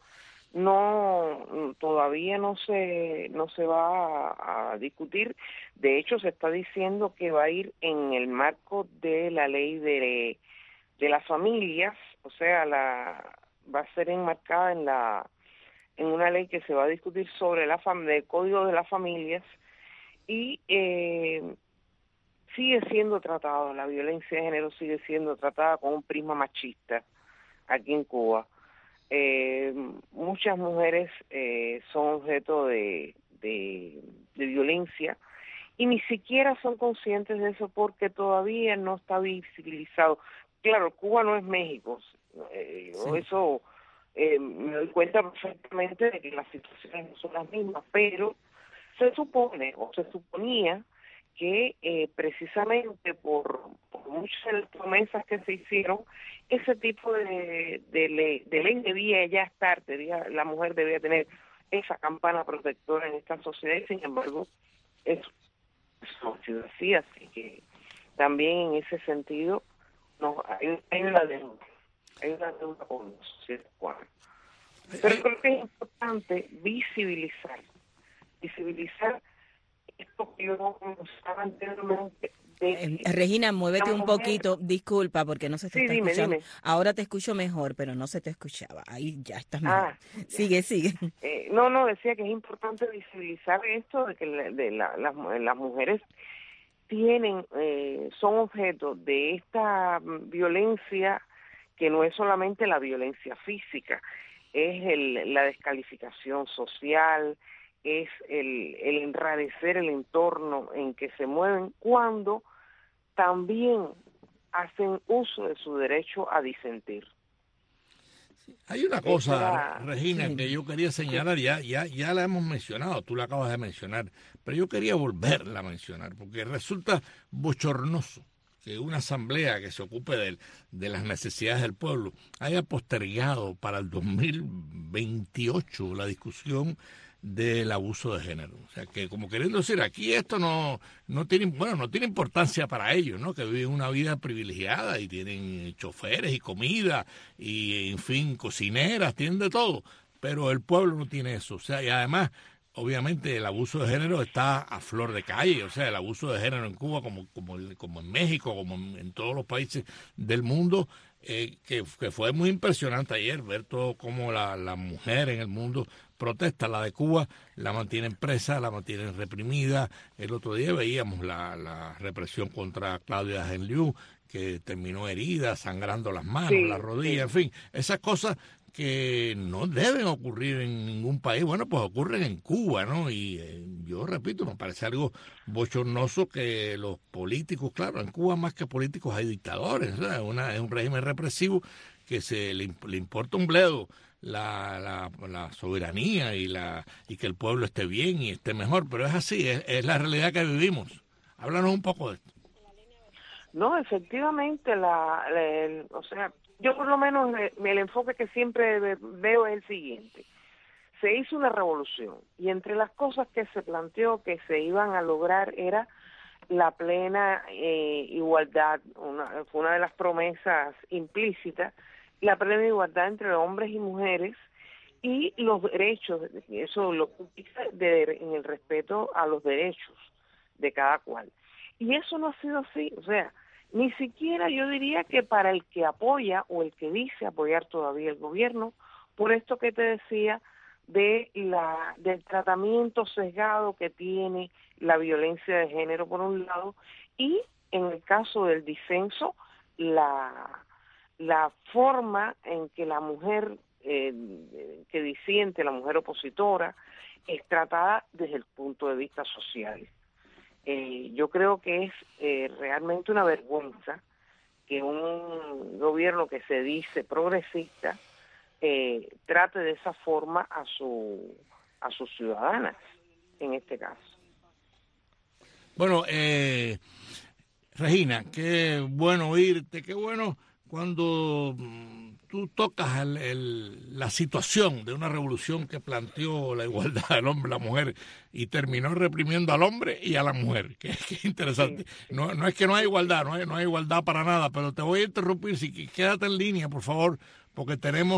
S11: no, todavía no se, no se va a, a discutir. De hecho, se está diciendo que va a ir en el marco de la ley de, de las familias, o sea, la va a ser enmarcada en la en una ley que se va a discutir sobre la fam el Código de las Familias, y eh, sigue siendo tratado, la violencia de género sigue siendo tratada con un prisma machista aquí en Cuba. Eh, muchas mujeres eh, son objeto de, de, de violencia y ni siquiera son conscientes de eso porque todavía no está visibilizado. Claro, Cuba no es México, eh, sí. Eso eh, me doy cuenta perfectamente de que las situaciones no son las mismas, pero se supone o se suponía que eh, precisamente por, por muchas de las promesas que se hicieron, ese tipo de, de, ley, de ley debía ya estar, debía, la mujer debía tener esa campana protectora en esta sociedad, y sin embargo, eso, eso ha sido así, así que también en ese sentido no hay, hay una deuda, hay una deuda con la sociedad cubana. Pero creo que es importante visibilizar, visibilizar esto que yo no conocía anteriormente.
S4: Eh, Regina, muévete un poquito, disculpa, porque no se te
S11: sí,
S4: está
S11: dime,
S4: escuchando.
S11: Dime.
S4: Ahora te escucho mejor, pero no se te escuchaba. Ahí ya estás mejor. Ah, sigue, sigue.
S11: Eh, no, no, decía que es importante visibilizar esto de que la, de la, las, las mujeres tienen, eh, son objeto de esta violencia que no es solamente la violencia física, es el, la descalificación social, es el, el enrarecer el entorno en que se mueven cuando también hacen uso de su derecho a disentir.
S3: Hay una cosa, Esa, Regina, sí. que yo quería señalar, ya, ya, ya la hemos mencionado, tú la acabas de mencionar, pero yo quería volverla a mencionar, porque resulta bochornoso que una asamblea que se ocupe de, de las necesidades del pueblo haya postergado para el dos mil veintiocho la discusión del abuso de género. O sea, que como queriendo decir, aquí esto no no tiene, bueno, no tiene importancia para ellos, ¿no? Que viven una vida privilegiada y tienen choferes y comida y, en fin, cocineras, tienen de todo. Pero el pueblo no tiene eso. O sea, y además, obviamente, el abuso de género está a flor de calle. O sea, el abuso de género en Cuba, como, como, como en México, como en, en todos los países del mundo, eh, que, que fue muy impresionante ayer ver todo cómo la, la mujer en el mundo protesta. La de Cuba la mantienen presa, la mantienen reprimida. El otro día veíamos la, la represión contra Claudia Genliu, que terminó herida, sangrando las manos, sí, las rodillas, sí. En fin, esas cosas que no deben ocurrir en ningún país, bueno, pues ocurren en Cuba, ¿no? Y eh, yo repito, me parece algo bochornoso que los políticos, claro, en Cuba más que políticos hay dictadores, ¿sabes? Una, es un régimen represivo que se le, le importa un bledo la, la, la soberanía y la y que el pueblo esté bien y esté mejor, pero es así, es, es la realidad que vivimos. Háblanos un poco de esto.
S11: No, efectivamente, la, la el, o sea, yo por lo menos el, el enfoque que siempre veo es el siguiente. Se hizo una revolución y entre las cosas que se planteó que se iban a lograr era la plena eh, igualdad, una, fue una de las promesas implícitas, la plena igualdad entre hombres y mujeres y los derechos, eso lo de, en el respeto a los derechos de cada cual. Y eso no ha sido así, o sea, ni siquiera yo diría que para el que apoya o el que dice apoyar todavía el gobierno, por esto que te decía de la del tratamiento sesgado que tiene la violencia de género por un lado y en el caso del disenso la la forma en que la mujer eh, que disiente, la mujer opositora, es tratada desde el punto de vista social. Eh, yo creo que es eh, realmente una vergüenza que un gobierno que se dice progresista eh, trate de esa forma a su a sus ciudadanas, en este caso.
S3: Bueno, eh, Regina, qué bueno oírte, qué bueno cuando tú tocas el, el, la situación de una revolución que planteó la igualdad del hombre y la mujer y terminó reprimiendo al hombre y a la mujer, que, que es interesante. Sí, sí. No, no es que no hay igualdad, no hay, no hay igualdad para nada, pero te voy a interrumpir, si quédate en línea, por favor, porque tenemos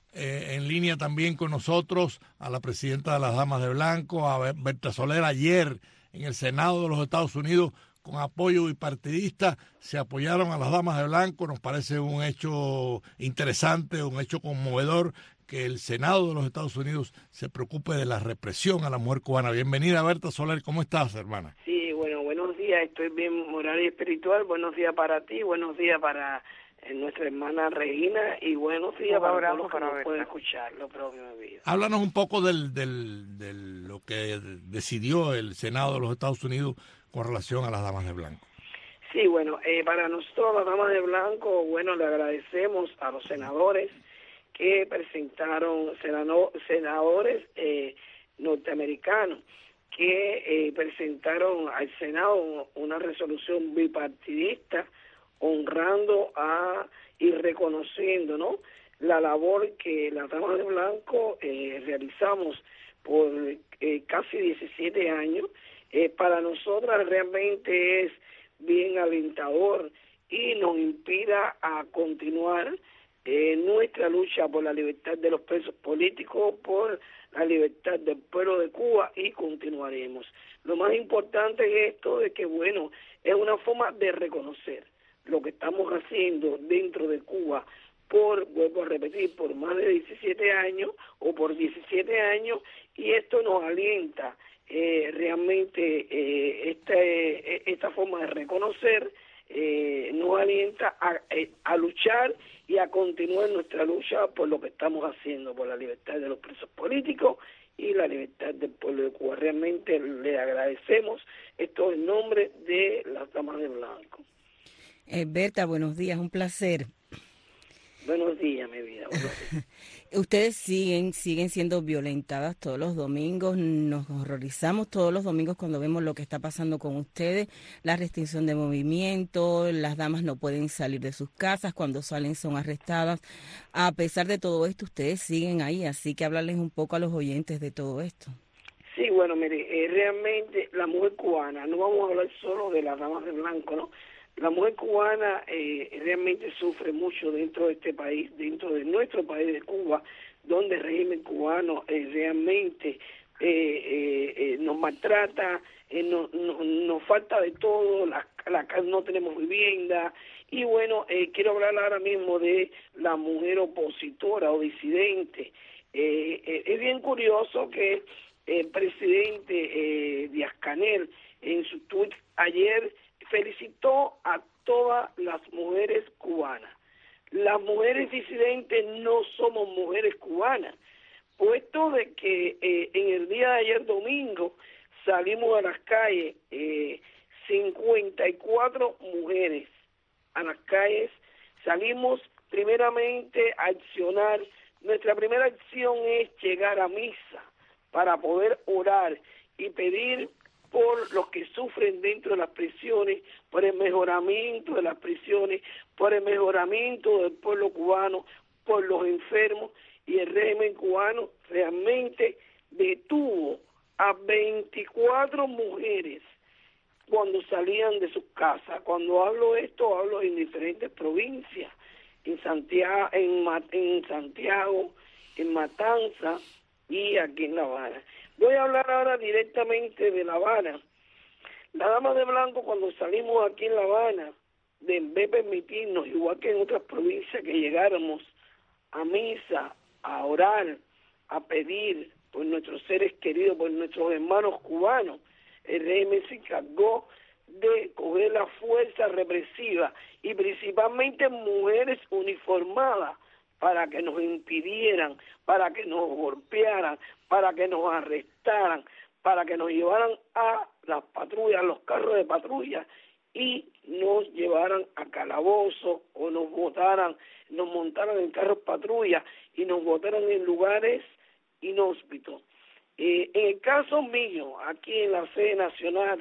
S3: eh, en línea también con nosotros a la presidenta de las Damas de Blanco, a Berta Soler. Ayer en el Senado de los Estados Unidos, con apoyo bipartidista, se apoyaron a las Damas de Blanco. Nos parece un hecho interesante, un hecho conmovedor, que el Senado de los Estados Unidos se preocupe de la represión a la mujer cubana. Bienvenida, Berta Soler. ¿Cómo estás, hermana?
S15: Sí, bueno, buenos días. Estoy bien moral y espiritual. Buenos días para ti, buenos días para eh, nuestra hermana Regina y buenos días para todos los que nos pueden escuchar lo propio de vida.
S3: Háblanos un poco del, del, de lo que decidió el Senado de los Estados Unidos con relación a las Damas de Blanco.
S15: Sí, bueno, eh, para nosotros las Damas de Blanco, bueno, le agradecemos a los senadores que presentaron, senado, senadores eh, norteamericanos, que eh, presentaron al Senado una resolución bipartidista honrando a y reconociendo, ¿no?, la labor que las Damas de Blanco eh, realizamos por eh, casi diecisiete años. Eh, para nosotras realmente es bien alentador y nos inspira a continuar eh, nuestra lucha por la libertad de los presos políticos, por la libertad del pueblo de Cuba, y continuaremos. Lo más importante es esto de que, bueno, es una forma de reconocer lo que estamos haciendo dentro de Cuba por, vuelvo a repetir, por más de diecisiete años o por diecisiete años, y esto nos alienta eh, realmente eh, esta, eh, esta forma de reconocer eh, nos alienta a, a luchar y a continuar nuestra lucha por lo que estamos haciendo, por la libertad de los presos políticos y la libertad del pueblo de Cuba. Realmente le agradecemos esto en nombre de las Damas de Blanco.
S4: Eh, Berta, buenos días, un placer.
S15: Buenos días, mi vida. Buenos días.
S4: Ustedes siguen siguen siendo violentadas todos los domingos. Nos horrorizamos todos los domingos cuando vemos lo que está pasando con ustedes. La restricción de movimiento, las damas no pueden salir de sus casas, cuando salen son arrestadas. A pesar de todo esto, ustedes siguen ahí, así que háblales un poco a los oyentes de todo esto.
S15: Sí, bueno, mire, eh, realmente la mujer cubana, no vamos a hablar solo de las Damas de Blanco, ¿no? La mujer cubana eh, realmente sufre mucho dentro de este país, dentro de nuestro país de Cuba, donde el régimen cubano eh, realmente eh, eh, eh, nos maltrata, eh, no, no, nos falta de todo, la, la, no tenemos vivienda. Y bueno, eh, quiero hablar ahora mismo de la mujer opositora o disidente. Eh, eh, es bien curioso que el presidente eh, Díaz-Canel en su tuit ayer felicitó a todas las mujeres cubanas. Las mujeres disidentes no somos mujeres cubanas, puesto de que eh, en el día de ayer domingo salimos a las calles eh, cincuenta y cuatro mujeres a las calles, salimos primeramente a accionar. Nuestra primera acción es llegar a misa para poder orar y pedir por los que sufren dentro de las prisiones, por el mejoramiento de las prisiones, por el mejoramiento del pueblo cubano, por los enfermos. Y el régimen cubano realmente detuvo a veinticuatro mujeres cuando salían de sus casas. Cuando hablo de esto, hablo en diferentes provincias, en Santiago, en, en Santiago, en Matanza y aquí en La Habana. Voy a hablar ahora directamente de La Habana. Las Damas de Blanco, cuando salimos aquí en La Habana, de en vez de permitirnos, igual que en otras provincias, que llegáramos a misa, a orar, a pedir por nuestros seres queridos, por nuestros hermanos cubanos, el régimen se encargó de coger la fuerza represiva y principalmente mujeres uniformadas para que nos impidieran, para que nos golpearan, para que nos arrestaran, para que nos llevaran a las patrullas, a los carros de patrulla y nos llevaran a calabozo o nos botaran, nos montaran en carros patrulla y nos botaran en lugares inhóspitos. Eh, en el caso mío, aquí en la sede nacional,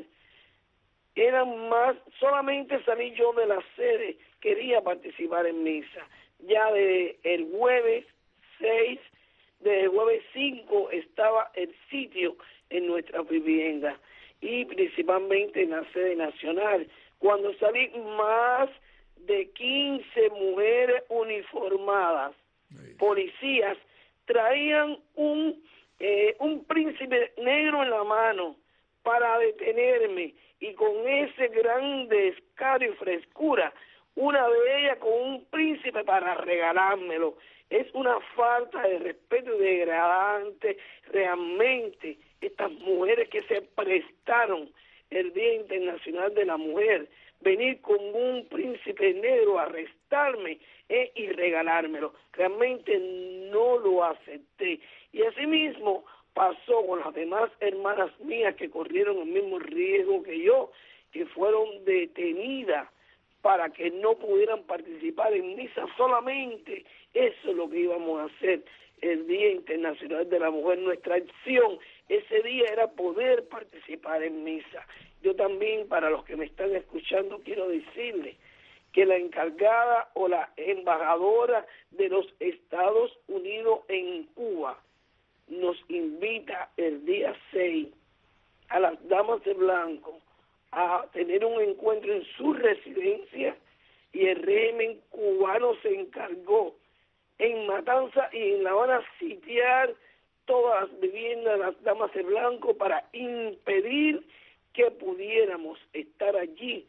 S15: eran más, solamente salí yo de la sede, quería participar en misa. Ya de el jueves seis, desde el jueves cinco estaba el sitio en nuestra vivienda y principalmente en la sede nacional. Cuando salí, más de quince mujeres uniformadas policías traían un, eh, un príncipe negro en la mano para detenerme, y con ese gran descaro y frescura, una de ellas con un príncipe para regalármelo. Es una falta de respeto y degradante realmente estas mujeres que se prestaron el Día Internacional de la Mujer, venir con un príncipe negro a arrestarme eh, y regalármelo. Realmente no lo acepté. Y asimismo pasó con las demás hermanas mías que corrieron el mismo riesgo que yo, que fueron detenidas para que no pudieran participar en misa solamente. Eso es lo que íbamos a hacer el Día Internacional de la Mujer. Nuestra acción ese día era poder participar en misa. Yo también, para los que me están escuchando, quiero decirles que la encargada o la embajadora de los Estados Unidos en Cuba nos invita el día seis a las damas de blanco a tener un encuentro en su residencia, y el régimen cubano se encargó en Matanza y en La Habana sitiar todas las viviendas de las damas de blanco para impedir que pudiéramos estar allí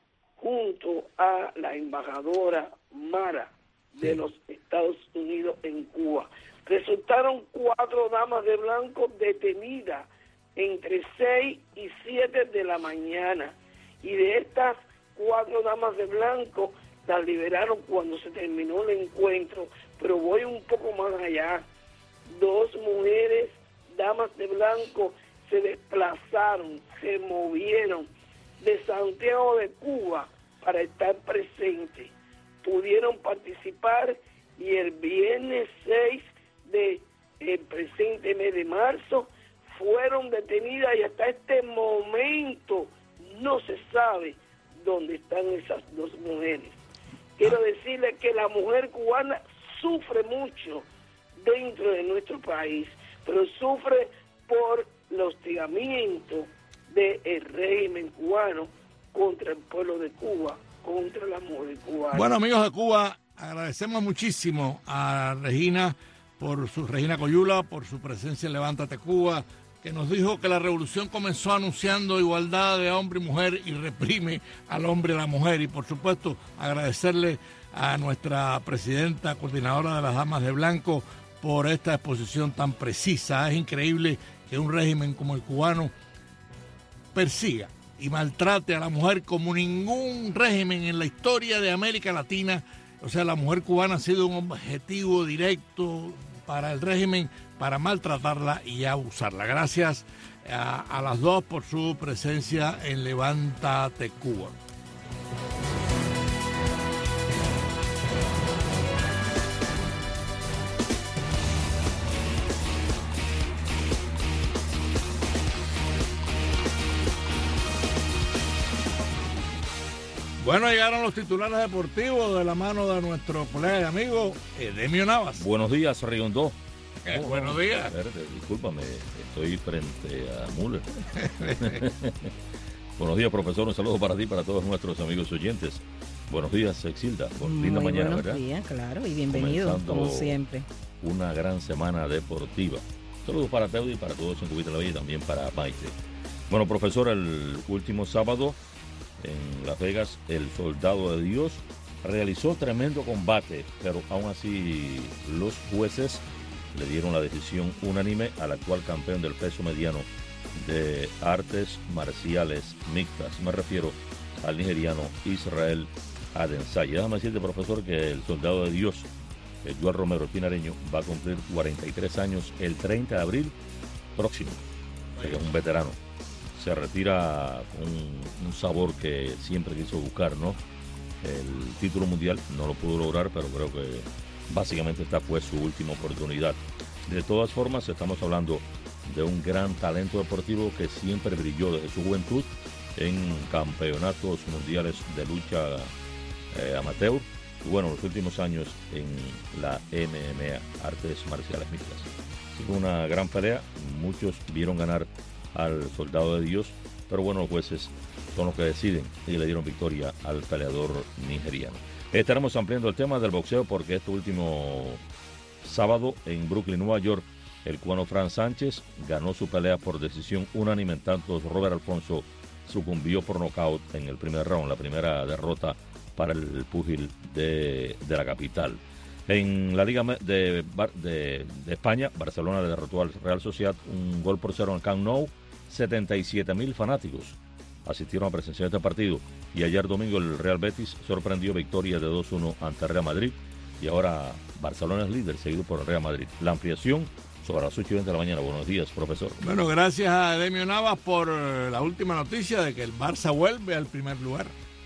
S15: junto a la embajadora Mara de los Estados Unidos en Cuba. Resultaron cuatro damas de blanco detenidas entre seis y siete de la mañana, y de estas cuatro damas de blanco las liberaron cuando se terminó el encuentro. Pero voy un poco más allá. Dos mujeres, damas de blanco, se desplazaron, se movieron de Santiago de Cuba para estar presentes. Pudieron participar, y el viernes seis de el presente mes de marzo fueron detenidas, y hasta este momento no se sabe dónde están esas dos mujeres. Quiero decirles que la mujer cubana sufre mucho dentro de nuestro país, pero sufre por el hostigamiento del régimen cubano contra el pueblo de Cuba, contra la mujer cubana.
S3: Bueno, amigos de Cuba, agradecemos muchísimo a Regina por su Regina Coyula, por su presencia en Levántate Cuba, que nos dijo que la revolución comenzó anunciando igualdad de hombre y mujer y reprime al hombre y a la mujer. Y por supuesto agradecerle a nuestra presidenta, coordinadora de las Damas de Blanco, por esta exposición tan precisa. Es increíble que un régimen como el cubano persiga y maltrate a la mujer como ningún régimen en la historia de América Latina. O sea, la mujer cubana ha sido un objetivo directo para el régimen, para maltratarla y abusarla. Gracias a, a las dos por su presencia en Levántate Cuba. Bueno, llegaron los titulares deportivos de la mano de nuestro colega y amigo Edemio Navas.
S16: Buenos días, Riondo.
S3: Eh, oh, buenos días.
S16: Espérate, discúlpame, estoy frente a Müller. Buenos días, profesor. Un saludo para ti y para todos nuestros amigos oyentes. Buenos días, Exilda. Bon, linda
S4: Muy
S16: mañana,
S4: buenos
S16: ¿verdad?
S4: días, claro, y bienvenido, como siempre.
S16: Una gran semana deportiva. Saludos para Teudi y para todos en Cubita la Bella y también para Maite. Bueno, profesor, el último sábado en Las Vegas, el Soldado de Dios realizó tremendo combate, pero aún así los jueces le dieron la decisión unánime al actual campeón del peso mediano de artes marciales mixtas. Me refiero al nigeriano Israel Adesanya. Déjame decirte, profesor, que el Soldado de Dios, el Joel Romero, el pinareño, va a cumplir cuarenta y tres años el treinta de abril próximo. O sea, que es un veterano. Se retira con un, un sabor que siempre quiso buscar, ¿no? El título mundial no lo pudo lograr, pero creo que básicamente esta fue su última oportunidad. De todas formas, estamos hablando de un gran talento deportivo que siempre brilló desde su juventud en campeonatos mundiales de lucha eh, amateur y bueno, los últimos años en la M M A, artes marciales mixtas. Así que una gran pelea, muchos vieron ganar al Soldado de Dios, pero bueno, los jueces son los que deciden y le dieron victoria al peleador nigeriano. Estaremos ampliando el tema del boxeo porque este último sábado en Brooklyn, Nueva York, el cubano Fran Sánchez ganó su pelea por decisión unánime, en tanto Robert Alfonso sucumbió por nocaut en el primer round, la primera derrota para el púgil de, de la capital. En la Liga de, de, de España, Barcelona le derrotó al Real Sociedad un gol por cero en Camp Nou. setenta y siete mil fanáticos asistieron a presenciar este partido. Y ayer domingo el Real Betis sorprendió victoria de dos uno ante el Real Madrid. Y ahora Barcelona es líder, seguido por el Real Madrid. La ampliación sobre las ocho y veinte de la mañana. Buenos días, profesor.
S3: Bueno, gracias a Demio Navas por la última noticia de que el Barça vuelve al primer lugar.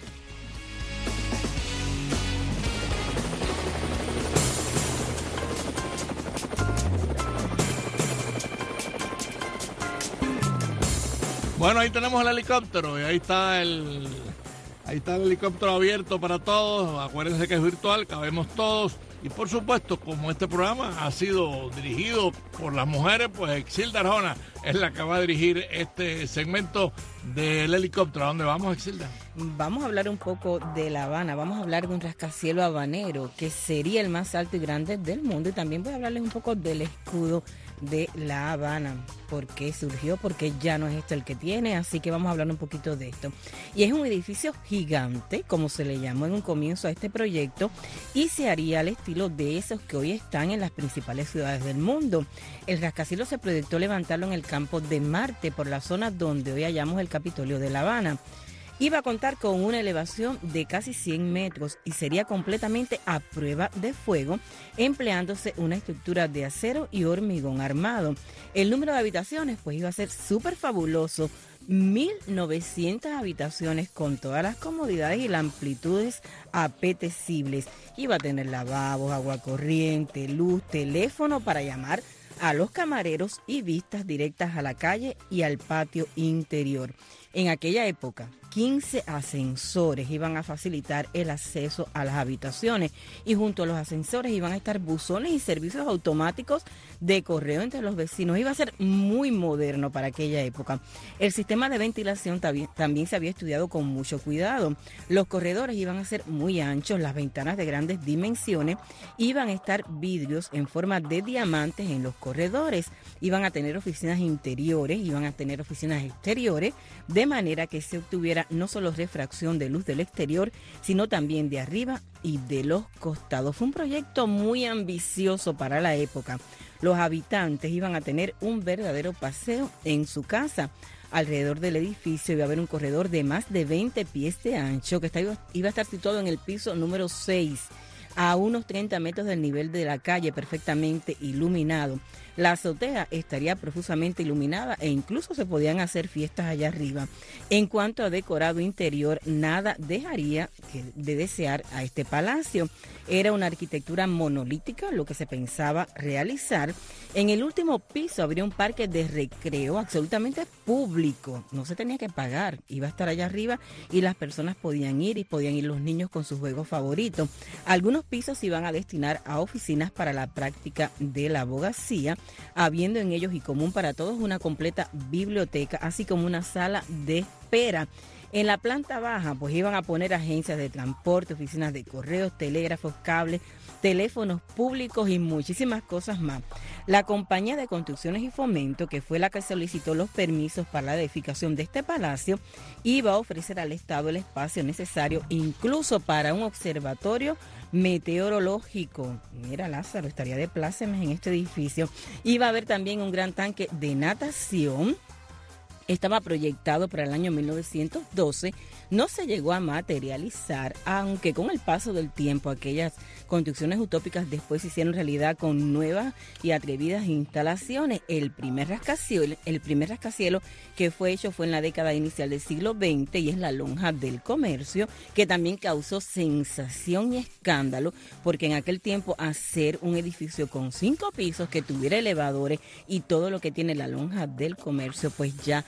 S3: Bueno, ahí tenemos el helicóptero y ahí está el, ahí está el helicóptero abierto para todos. Acuérdense que es virtual, cabemos todos. Y por supuesto, como este programa ha sido dirigido por las mujeres, pues Exilda Arjona es la que va a dirigir este segmento del helicóptero. ¿A dónde vamos, Exilda?
S4: Vamos a hablar un poco de La Habana, vamos a hablar de un rascacielos habanero que sería el más alto y grande del mundo, y también voy a hablarles un poco del escudo de La Habana, por qué surgió, porque ya no es este el que tiene, así que vamos a hablar un poquito de esto. Y es un edificio gigante, como se le llamó en un comienzo a este proyecto, y se haría al estilo de esos que hoy están en las principales ciudades del mundo. El rascacielos se proyectó levantarlo en el campo de Marte, por la zona donde hoy hallamos el Capitolio de La Habana. Iba a contar con una elevación de casi cien metros y sería completamente a prueba de fuego, empleándose una estructura de acero y hormigón armado. El número de habitaciones pues iba a ser súper fabuloso, mil novecientas habitaciones con todas las comodidades y las amplitudes apetecibles. Iba a tener lavabos, agua corriente, luz, teléfono para llamar a los camareros y vistas directas a la calle y al patio interior. En aquella época, quince ascensores iban a facilitar el acceso a las habitaciones, y junto a los ascensores iban a estar buzones y servicios automáticos de correo entre los vecinos. Iba a ser muy moderno para aquella época. El sistema de ventilación también se había estudiado con mucho cuidado. Los corredores iban a ser muy anchos, las ventanas de grandes dimensiones, iban a estar vidrios en forma de diamantes en los corredores, iban a tener oficinas interiores, iban a tener oficinas exteriores, de manera que se obtuviera no solo refracción de luz del exterior, sino también de arriba y de los costados. Fue un proyecto muy ambicioso para la época. Los habitantes iban a tener un verdadero paseo en su casa. Alrededor del edificio iba a haber un corredor de más de veinte pies de ancho que iba a estar situado en el piso número seis, a unos treinta metros del nivel de la calle, perfectamente iluminado. La azotea estaría profusamente iluminada e incluso se podían hacer fiestas allá arriba. En cuanto a decorado interior, nada dejaría de desear a este palacio. Era una arquitectura monolítica lo que se pensaba realizar. En el último piso habría un parque de recreo absolutamente público. No se tenía que pagar, iba a estar allá arriba y las personas podían ir y podían ir los niños con sus juegos favoritos. Algunos pisos se iban a destinar a oficinas para la práctica de la abogacía, habiendo en ellos y común para todos una completa biblioteca, así como una sala de espera. En la planta baja, pues iban a poner agencias de transporte, oficinas de correos, telégrafos, cables, teléfonos públicos y muchísimas cosas más. La compañía de construcciones y fomento, que fue la que solicitó los permisos para la edificación de este palacio, iba a ofrecer al Estado el espacio necesario, incluso para un observatorio meteorológico. Mira, Lázaro, estaría de plácemes en este edificio. Iba a haber también un gran tanque de natación. Estaba proyectado para el año mil novecientos doce, no se llegó a materializar, aunque con el paso del tiempo aquellas construcciones utópicas después se hicieron realidad con nuevas y atrevidas instalaciones. El primer rascacielos, el primer rascacielos que fue hecho fue en la década inicial del siglo veinte y es la Lonja del Comercio, que también causó sensación y escándalo, porque en aquel tiempo hacer un edificio con cinco pisos que tuviera elevadores y todo lo que tiene la Lonja del Comercio, pues ya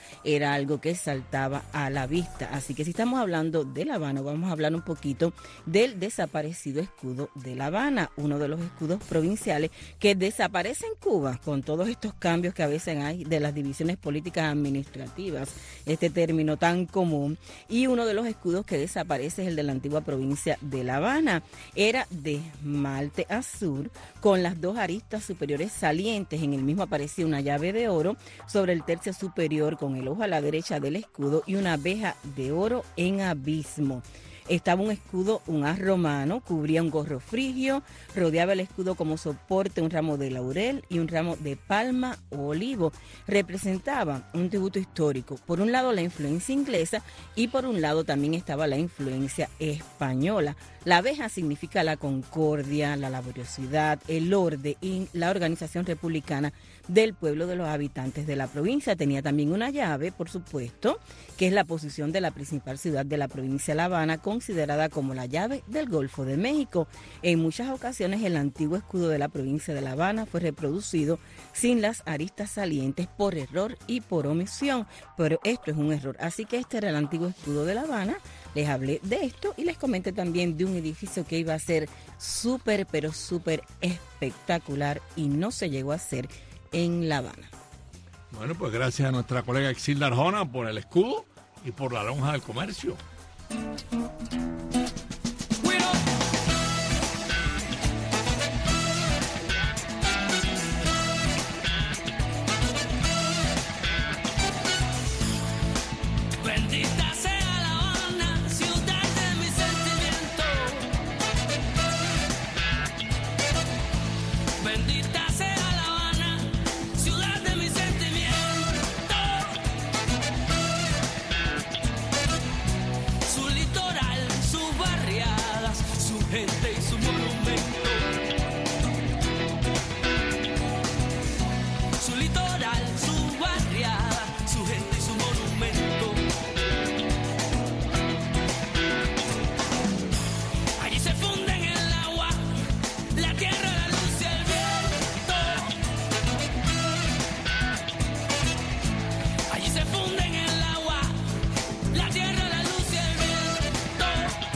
S4: era algo que saltaba a la vista. Así que si estamos hablando de La Habana, vamos a hablar un poquito del desaparecido escudo de La Habana, uno de los escudos provinciales que desaparece en Cuba con todos estos cambios que a veces hay de las divisiones políticas administrativas, este término tan común, y uno de los escudos que desaparece es el de la antigua provincia de La Habana. Era de esmalte azul con las dos aristas superiores salientes. En el mismo aparecía una llave de oro sobre el tercio superior con el ojo a la derecha del escudo y una abeja de oro en abismo. Estaba un escudo, un haz romano, cubría un gorro frigio, rodeaba el escudo como soporte un ramo de laurel y un ramo de palma o olivo. Representaba un tributo histórico. Por un lado la influencia inglesa y por un lado también estaba la influencia española. La abeja significa la concordia, la laboriosidad, el orden y la organización republicana del pueblo de los habitantes de la provincia. Tenía también una llave, por supuesto, que es la posición de la principal ciudad de la provincia de La Habana, considerada como la llave del Golfo de México. En muchas ocasiones el antiguo escudo de la provincia de La Habana fue reproducido sin las aristas salientes por error y por omisión, pero esto es un error. Así que este era el antiguo escudo de La Habana. Les hablé de esto y les comenté también de un edificio que iba a ser súper, pero súper espectacular y no se llegó a hacer en La Habana.
S3: Bueno, pues gracias a nuestra colega Exilda Arjona por el escudo y por la lonja del comercio.
S17: Bendita sea La Habana, ciudad de mi sentimiento. Bendita sea La Habana, ciudad de mi sentimiento. Su litoral, sus barriadas, su gente y su monumento. Su litoral, su barriada, su gente y su monumento. Allí se funden el agua, la tierra, la luz y el viento. Allí se funden el agua, la tierra, la luz y el viento.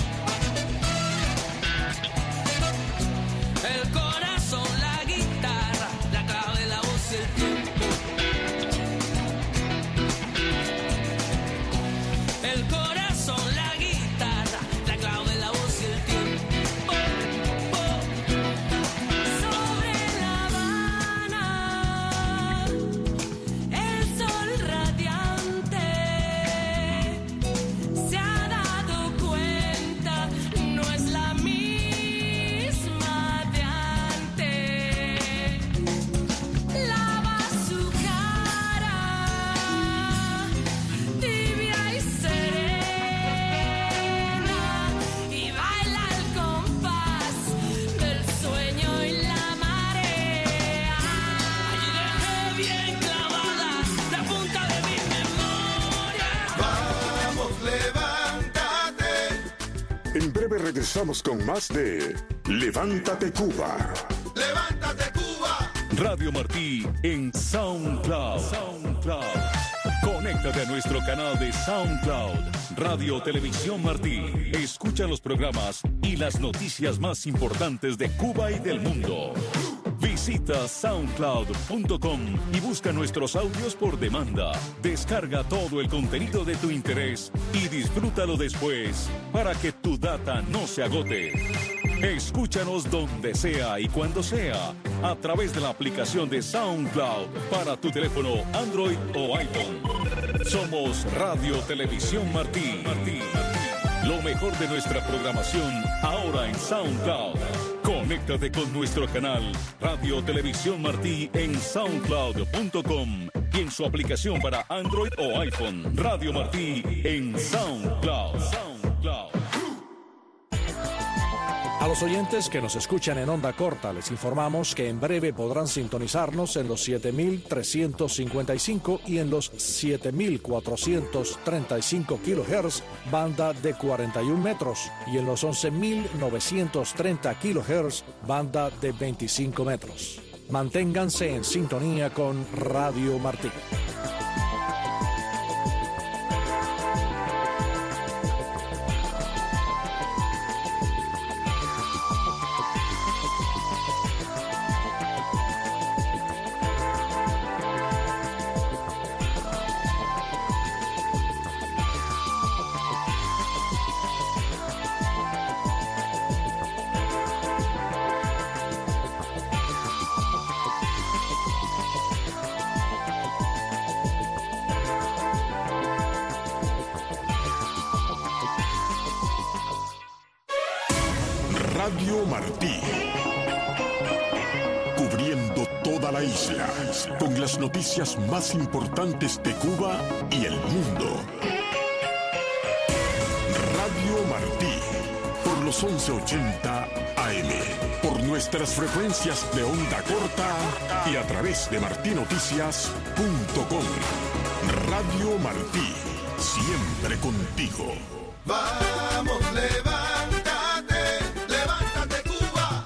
S17: El corazón, la guitarra, la clave, la voz y el tiempo. El corazón, la guitarra, la clave, la voz y el tiempo. Sobre La Habana, el sol radiante se ha dado cuenta, no es la misma de antes. Lava su cara, tibia y serena, y baila al compás del sueño y la marea. Allí dejé bien clavada la punta de mi memoria.
S2: Vamos, levántate.
S1: En breve regresamos con más de Levántate Cuba.
S2: Levántate, Cuba.
S18: Radio Martí en SoundCloud. SoundCloud. Conéctate a nuestro canal de SoundCloud. Radio Televisión Martí. Escucha los programas y las noticias más importantes de Cuba y del mundo. Visita soundcloud punto com y busca nuestros audios por demanda. Descarga todo el contenido de tu interés y disfrútalo después para que tu data no se agote. Escúchanos donde sea y cuando sea a través de la aplicación de SoundCloud para tu teléfono Android o iPhone. Somos Radio Televisión Martí. Martí. Lo mejor de nuestra programación ahora en SoundCloud. Conéctate con nuestro canal Radio Televisión Martí en soundcloud punto com y en su aplicación para Android o iPhone. Radio Martí en SoundCloud. SoundCloud.
S8: A los oyentes que nos escuchan en onda corta, les informamos que en breve podrán sintonizarnos en los siete mil trescientos cincuenta y cinco y en los siete mil cuatrocientos treinta y cinco kilohertz, banda de cuarenta y un metros, y en los once mil novecientos treinta kilohertz, banda de veinticinco metros. Manténganse en sintonía con Radio Martí.
S1: Radio Martí. Cubriendo toda la isla con las noticias más importantes de Cuba y el mundo. Radio Martí, por los once ochenta A M, por nuestras frecuencias de onda corta y a través de martí noticias punto com. Radio Martí, siempre contigo.
S2: Vamos, levántate, levántate Cuba.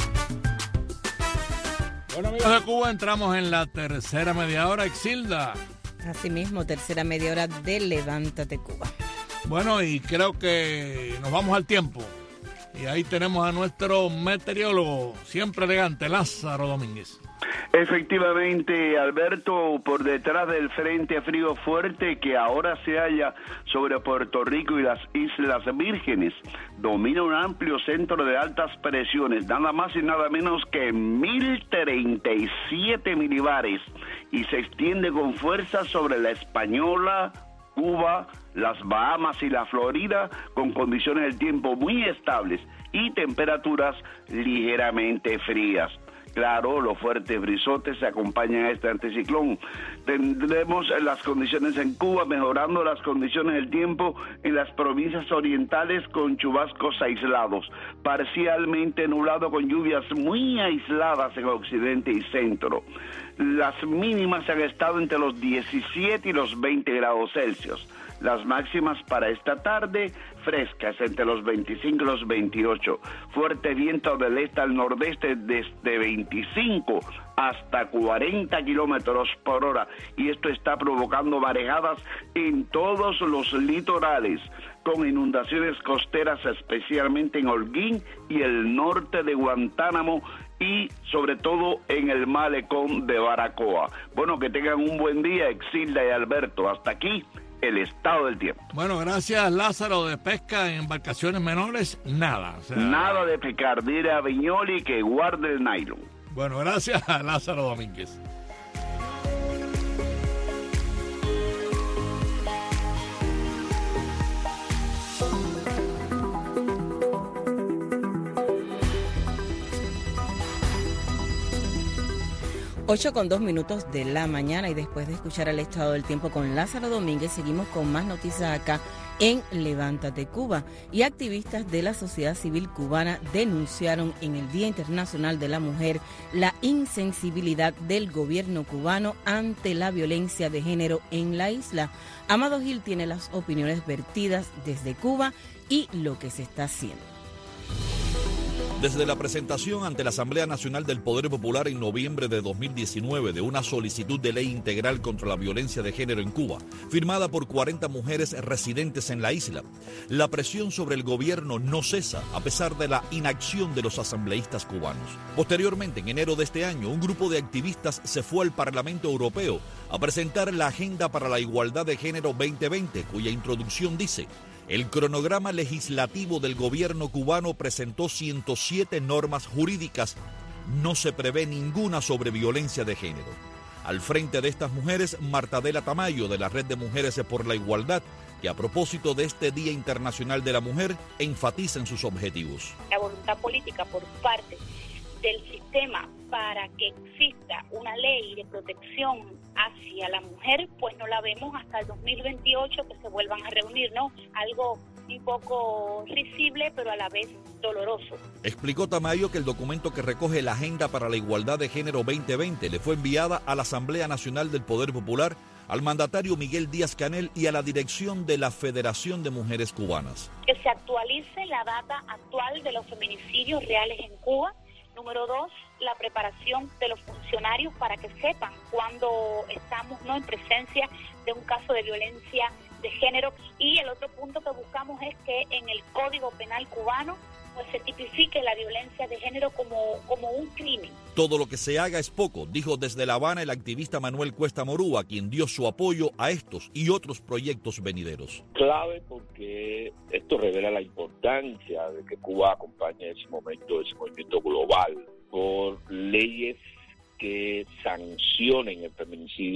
S3: Bueno, amigos de Cuba, entramos en la tercera media hora. Exilda.
S4: Asimismo, tercera media hora de Levántate Cuba.
S3: Bueno, y creo que nos vamos al tiempo. Y ahí tenemos a nuestro meteorólogo, siempre elegante, Lázaro Domínguez.
S5: Efectivamente, Alberto, por detrás del frente frío fuerte que ahora se halla sobre Puerto Rico y las Islas Vírgenes, domina un amplio centro de altas presiones, nada más y nada menos que mil treinta y siete milibares, y se extiende con fuerza sobre la Española, Cuba, las Bahamas y la Florida, con condiciones del tiempo muy estables y temperaturas ligeramente frías. Claro, los fuertes brisotes se acompañan a este anticiclón. Tendremos las condiciones en Cuba, mejorando las condiciones del tiempo en las provincias orientales con chubascos aislados, parcialmente nublado con lluvias muy aisladas en occidente y centro. Las mínimas han estado entre los diecisiete y los veinte grados Celsius. Las máximas para esta tarde, frescas, entre los veinticinco y los veintiocho. Fuerte viento del este al nordeste desde veinticinco hasta cuarenta kilómetros por hora. Y esto está provocando marejadas en todos los litorales, con inundaciones costeras, especialmente en Holguín y el norte de Guantánamo, y sobre todo en el malecón de Baracoa. Bueno, que tengan un buen día, Exilda y Alberto. Hasta aquí el estado del tiempo.
S3: Bueno, gracias, Lázaro. De pesca en embarcaciones menores, nada. O sea,
S5: nada de pescar. Dile a Viñoli que guarde el nylon.
S3: Bueno, gracias a Lázaro Domínguez.
S4: ocho con dos minutos de la mañana, y después de escuchar el estado del tiempo con Lázaro Domínguez, seguimos con más noticias acá en Levántate Cuba. Y activistas de la sociedad civil cubana denunciaron en el Día Internacional de la Mujer la insensibilidad del gobierno cubano ante la violencia de género en la isla. Amado Gil tiene las opiniones vertidas desde Cuba y lo que se está haciendo.
S19: Desde la presentación ante la Asamblea Nacional del Poder Popular en noviembre de dos mil diecinueve de una solicitud de ley integral contra la violencia de género en Cuba, firmada por cuarenta mujeres residentes en la isla, la presión sobre el gobierno no cesa a pesar de la inacción de los asambleístas cubanos. Posteriormente, en enero de este año, un grupo de activistas se fue al Parlamento Europeo a presentar la Agenda para la Igualdad de Género veinte veinte, cuya introducción dice: el cronograma legislativo del gobierno cubano presentó ciento siete normas jurídicas. No se prevé ninguna sobre violencia de género. Al frente de estas mujeres, Marta Adela Tamayo, de la Red de Mujeres por la Igualdad, que a propósito de este Día Internacional de la Mujer, enfatiza en sus objetivos.
S20: La voluntad política por parte del sistema para que exista una ley de protección hacia la mujer, pues no la vemos hasta el dos mil veintiocho que se vuelvan a reunir, ¿no? Algo un poco risible, pero a la vez doloroso.
S19: Explicó Tamayo que el documento que recoge la Agenda para la Igualdad de Género veinte veinte le fue enviada a la Asamblea Nacional del Poder Popular, al mandatario Miguel Díaz-Canel y a la dirección de la Federación de Mujeres Cubanas.
S20: Que se actualice la data actual de los feminicidios reales en Cuba. Número dos, la preparación de los funcionarios para que sepan cuando estamos no en presencia de un caso de violencia de género. Y el otro punto que buscamos es que en el Código Penal cubano pues se tipifique la violencia de género como, como un crimen.
S19: Todo lo que se haga es poco, dijo desde La Habana el activista Manuel Cuesta Morúa, quien dio su apoyo a estos y otros proyectos venideros.
S21: Clave porque esto revela la importancia de que Cuba acompañe ese momento, ese movimiento global, por leyes que sancionen el feminicidio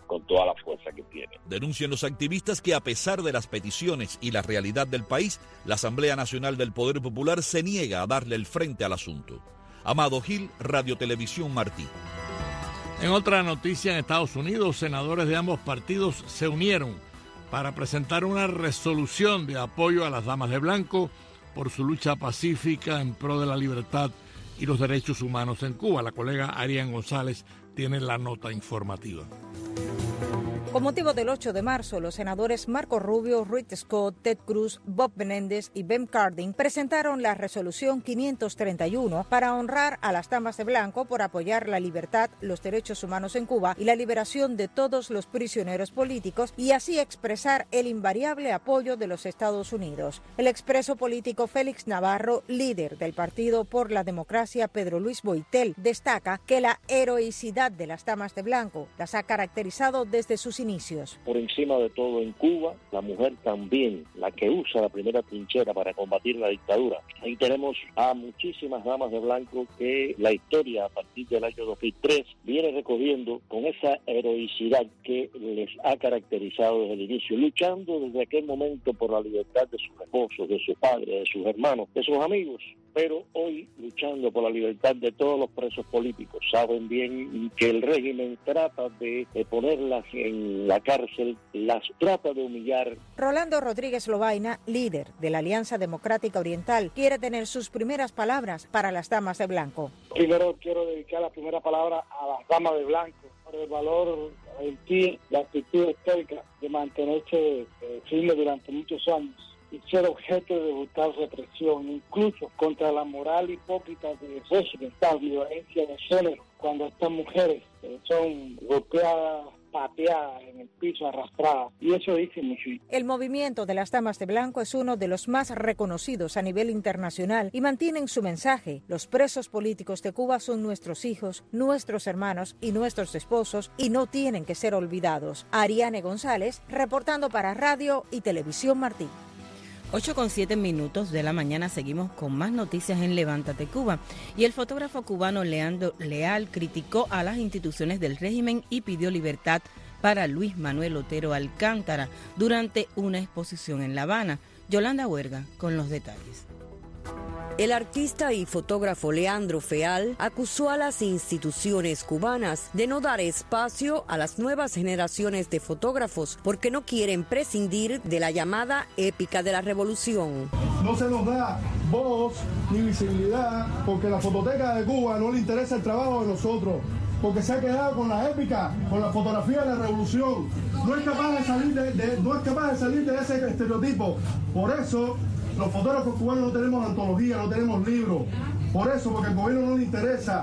S21: con toda la fuerza que tiene.
S19: Denuncian los activistas que a pesar de las peticiones y la realidad del país, la Asamblea Nacional del Poder Popular se niega a darle el frente al asunto. Amado Gil, Radio Televisión Martí.
S3: En otra noticia, en Estados Unidos, senadores de ambos partidos se unieron para presentar una resolución de apoyo a las damas de blanco por su lucha pacífica en pro de la libertad y los derechos humanos en Cuba. La colega Arián González tiene la nota informativa.
S6: Con motivo del ocho de marzo, los senadores Marco Rubio, Rick Scott, Ted Cruz, Bob Menéndez y Ben Cardin presentaron la resolución quinientos treinta y uno para honrar a las damas de blanco por apoyar la libertad, los derechos humanos en Cuba y la liberación de todos los prisioneros políticos y así expresar el invariable apoyo de los Estados Unidos. El expreso político Félix Navarro, líder del Partido por la Democracia Pedro Luis Boitel, destaca que la heroicidad de las damas de blanco las ha caracterizado desde sus inicios.
S21: Por encima de todo en Cuba, la mujer también, la que usa la primera trinchera para combatir la dictadura. Ahí tenemos a muchísimas damas de blanco que la historia a partir del año dos mil tres viene recogiendo con esa heroicidad que les ha caracterizado desde el inicio, luchando desde aquel momento por la libertad de sus esposos, de sus padres, de sus hermanos, de sus amigos, pero hoy luchando por la libertad de todos los presos políticos. Saben bien que el régimen trata de, de ponerlas en la cárcel, las trata de humillar.
S6: Rolando Rodríguez Lobaina, líder de la Alianza Democrática Oriental, quiere tener sus primeras palabras para las damas de blanco.
S22: Primero quiero dedicar la primera palabra a las damas de blanco por el valor, el pie, la actitud histórica de mantenerse eh, firme durante muchos años y ser objeto de brutal represión, incluso contra la moral hipócrita del régimen, la violencia de género, cuando estas mujeres eh, son golpeadas, pateadas en el piso, arrastradas, y eso dice mucho.
S6: El movimiento de las damas de blanco es uno de los más reconocidos a nivel internacional y mantienen su mensaje: los presos políticos de Cuba son nuestros hijos, nuestros hermanos y nuestros esposos y no tienen que ser olvidados. Ariane González, reportando para Radio y Televisión Martí.
S4: ocho con siete minutos de la mañana, seguimos con más noticias en Levántate Cuba. Y el fotógrafo cubano Leandro Leal criticó a las instituciones del régimen y pidió libertad para Luis Manuel Otero Alcántara durante una exposición en La Habana. Yolanda Huerga con los detalles.
S23: El artista y fotógrafo Leandro Feal acusó a las instituciones cubanas de no dar espacio a las nuevas generaciones de fotógrafos porque no quieren prescindir de la llamada épica de la revolución.
S13: No se nos da voz ni visibilidad porque la fototeca de Cuba no le interesa el trabajo de nosotros, porque se ha quedado con la épica, con la fotografía de la revolución. No es capaz de salir de, de, no es capaz de, salir de ese estereotipo. Por eso los fotógrafos cubanos no tenemos antología, no tenemos libros. Por eso, porque al gobierno no le interesa.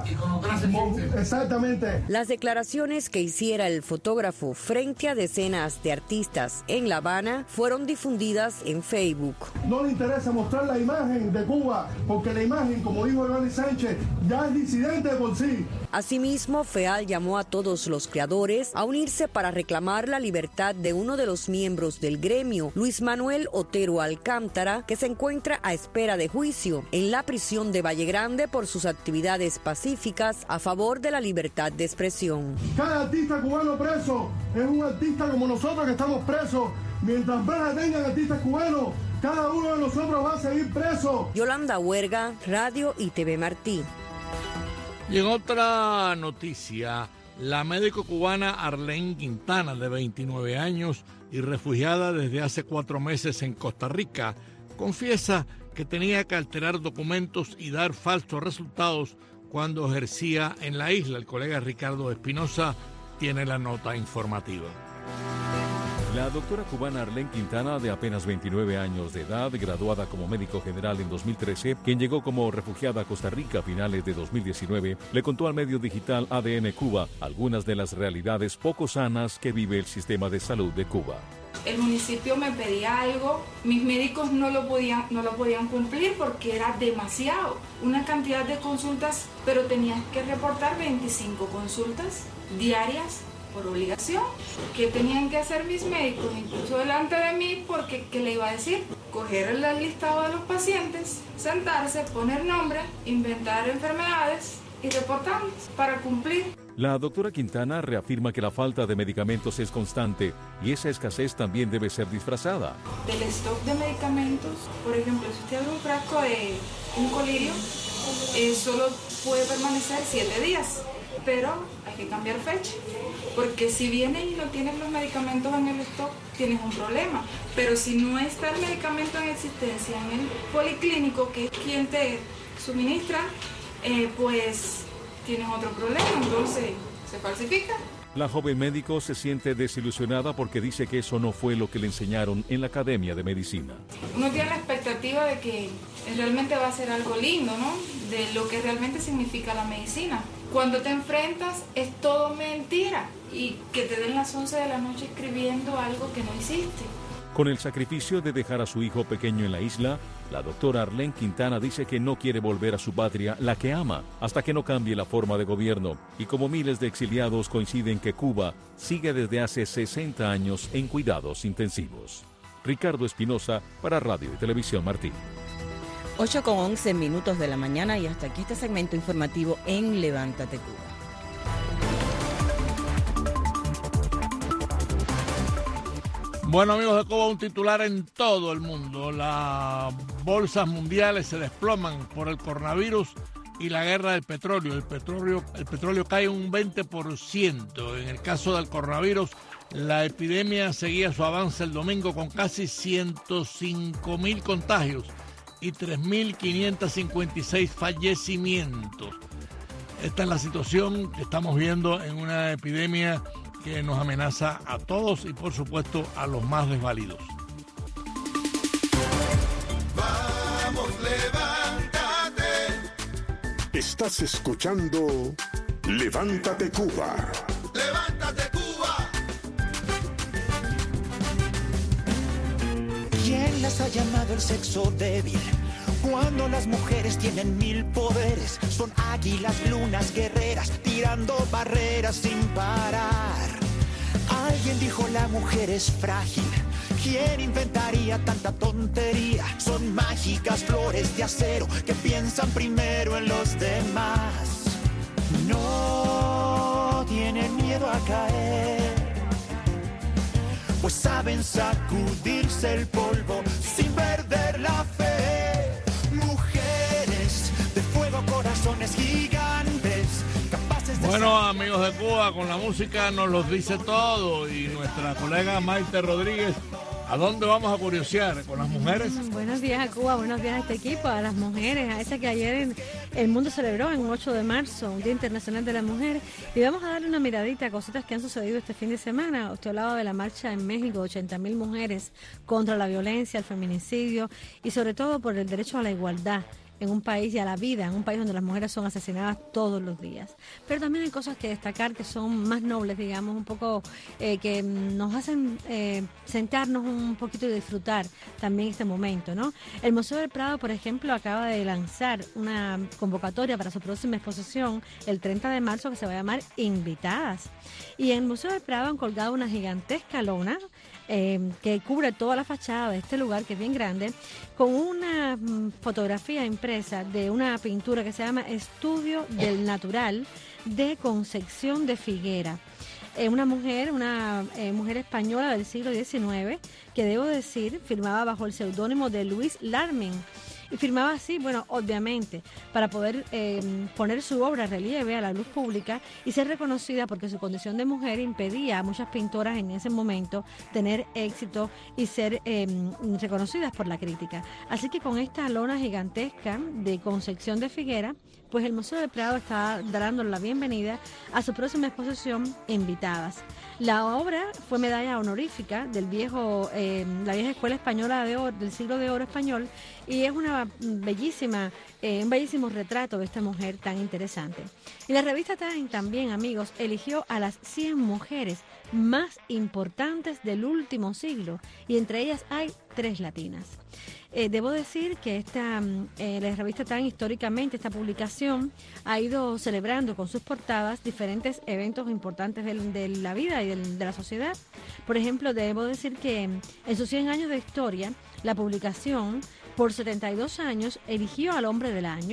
S13: Exactamente.
S23: Las declaraciones que hiciera el fotógrafo frente a decenas de artistas en La Habana fueron difundidas en Facebook.
S13: No le interesa mostrar la imagen de Cuba, porque la imagen, como dijo Evani Sánchez, ya es disidente de por sí.
S23: Asimismo, Feal llamó a todos los creadores a unirse para reclamar la libertad de uno de los miembros del gremio, Luis Manuel Otero Alcántara, que se encuentra a espera de juicio en la prisión de Valle Grande por sus actividades pacíficas a favor de la libertad de expresión.
S13: Cada artista cubano preso es un artista como nosotros que estamos presos. Mientras más tengan artistas cubanos, cada uno de nosotros va a seguir preso.
S23: Yolanda Huerga, Radio y T V Martí.
S3: Y en otra noticia, la médico cubana Arlene Quintana, de veintinueve años y refugiada desde hace cuatro meses en Costa Rica, confiesa que tenía que alterar documentos y dar falsos resultados cuando ejercía en la isla. El colega Ricardo Espinosa tiene la nota informativa.
S24: La doctora cubana Arlene Quintana, de apenas veintinueve años de edad, graduada como médico general en dos mil trece, quien llegó como refugiada a Costa Rica a finales de dos mil diecinueve, le contó al medio digital A D N Cuba algunas de las realidades poco sanas que vive el sistema de salud de Cuba.
S25: El municipio me pedía algo, mis médicos no lo podían, no lo podían cumplir porque era demasiado, una cantidad de consultas, pero tenías que reportar veinticinco consultas diarias por obligación. ¿Qué tenían que hacer mis médicos, incluso delante de mí? Porque, ¿qué le iba a decir? Coger el listado de los pacientes, sentarse, poner nombre, inventar enfermedades y reportarlos para cumplir.
S24: La doctora Quintana reafirma que la falta de medicamentos es constante y esa escasez también debe ser disfrazada.
S25: Del stock de medicamentos, por ejemplo, si usted abre un frasco de un colirio, eh, solo puede permanecer siete días, pero hay que cambiar fecha, porque si vienes y no tienes los medicamentos en el stock, tienes un problema. Pero si no está el medicamento en existencia en el policlínico, que es quien te suministra, eh, pues tienes otro problema, entonces se falsifica.
S24: La joven médico se siente desilusionada porque dice que eso no fue lo que le enseñaron en la Academia de Medicina.
S25: Uno tiene la expectativa de que realmente va a ser algo lindo, ¿no? De lo que realmente significa la medicina. Cuando te enfrentas es todo mentira y que te den las once de la noche escribiendo algo que no hiciste.
S24: Con el sacrificio de dejar a su hijo pequeño en la isla, la doctora Arlene Quintana dice que no quiere volver a su patria, la que ama, hasta que no cambie la forma de gobierno. Y como miles de exiliados coinciden que Cuba sigue desde hace sesenta años en cuidados intensivos. Ricardo Espinosa para Radio y Televisión Martí.
S4: ocho con once minutos de la mañana y hasta aquí este segmento informativo en Levántate Cuba.
S3: Bueno, amigos de Cuba, un titular en todo el mundo. Las bolsas mundiales se desploman por el coronavirus y la guerra del petróleo. El petróleo, el petróleo cae un veinte por ciento. En el caso del coronavirus, la epidemia seguía su avance el domingo con casi ciento cinco mil contagios y tres mil quinientos cincuenta y seis fallecimientos. Esta es la situación que estamos viendo en una epidemia que nos amenaza a todos y por supuesto a los más desvalidos.
S1: Vamos, levántate. Estás escuchando Levántate Cuba.
S2: Levántate Cuba. ¿Quién las ha llamado el sexo débil? Cuando las mujeres tienen mil poderes, son águilas, lunas, guerreras, tirando barreras sin parar. Alguien dijo la mujer es frágil. ¿Quién inventaría tanta tontería? Son mágicas flores de acero que piensan primero en los demás. No tienen miedo a caer, pues saben sacudirse el polvo sin perder la fe. Corazones gigantes, capaces de...
S3: Bueno, amigos de Cuba, con la música nos los dice todo y nuestra colega Maite Rodríguez, ¿a dónde vamos a curiosear? ¿Con las mujeres?
S7: Mm, buenos días a Cuba, buenos días a este equipo, a las mujeres, a esa que ayer en, el mundo celebró en ocho de marzo, un Día Internacional de la Mujer, y vamos a darle una miradita a cositas que han sucedido este fin de semana. Usted hablaba de la marcha en México, ochenta mil mujeres contra la violencia, el feminicidio y sobre todo por el derecho a la igualdad en un país y a la vida, en un país donde las mujeres son asesinadas todos los días. Pero también hay cosas que destacar que son más nobles, digamos, un poco eh, que nos hacen eh, sentarnos un poquito y disfrutar también este momento, ¿no? El Museo del Prado, por ejemplo, acaba de lanzar una convocatoria para su próxima exposición el treinta de marzo que se va a llamar Invitadas. Y en el Museo del Prado han colgado una gigantesca lona Eh, que cubre toda la fachada de este lugar, que es bien grande, con una mm, fotografía impresa de una pintura que se llama Estudio del Natural de Concepción de Figuera. Eh, una mujer, una eh, mujer española del siglo diecinueve, que debo decir, firmaba bajo el seudónimo de Luis Larmin. Y firmaba así, bueno, obviamente, para poder eh, poner su obra en relieve a la luz pública y ser reconocida, porque su condición de mujer impedía a muchas pintoras en ese momento tener éxito y ser eh, reconocidas por la crítica. Así que con esta lona gigantesca de Concepción de Figuera, pues el Museo del Prado está dando la bienvenida a su próxima exposición Invitadas. La obra fue medalla honorífica del viejo, eh, la vieja escuela española de oro, del siglo de oro español, y es una bellísima, eh, un bellísimo retrato de esta mujer tan interesante. Y la revista Time también, amigos, eligió a las cien mujeres más importantes del último siglo, y entre ellas hay tres latinas. Eh, debo decir que esta eh, la revista Time, históricamente, esta publicación ha ido celebrando con sus portadas diferentes eventos importantes de, de la vida y de, de la sociedad. Por ejemplo, debo decir que en sus cien años de historia, la publicación por setenta y dos años eligió al hombre del año,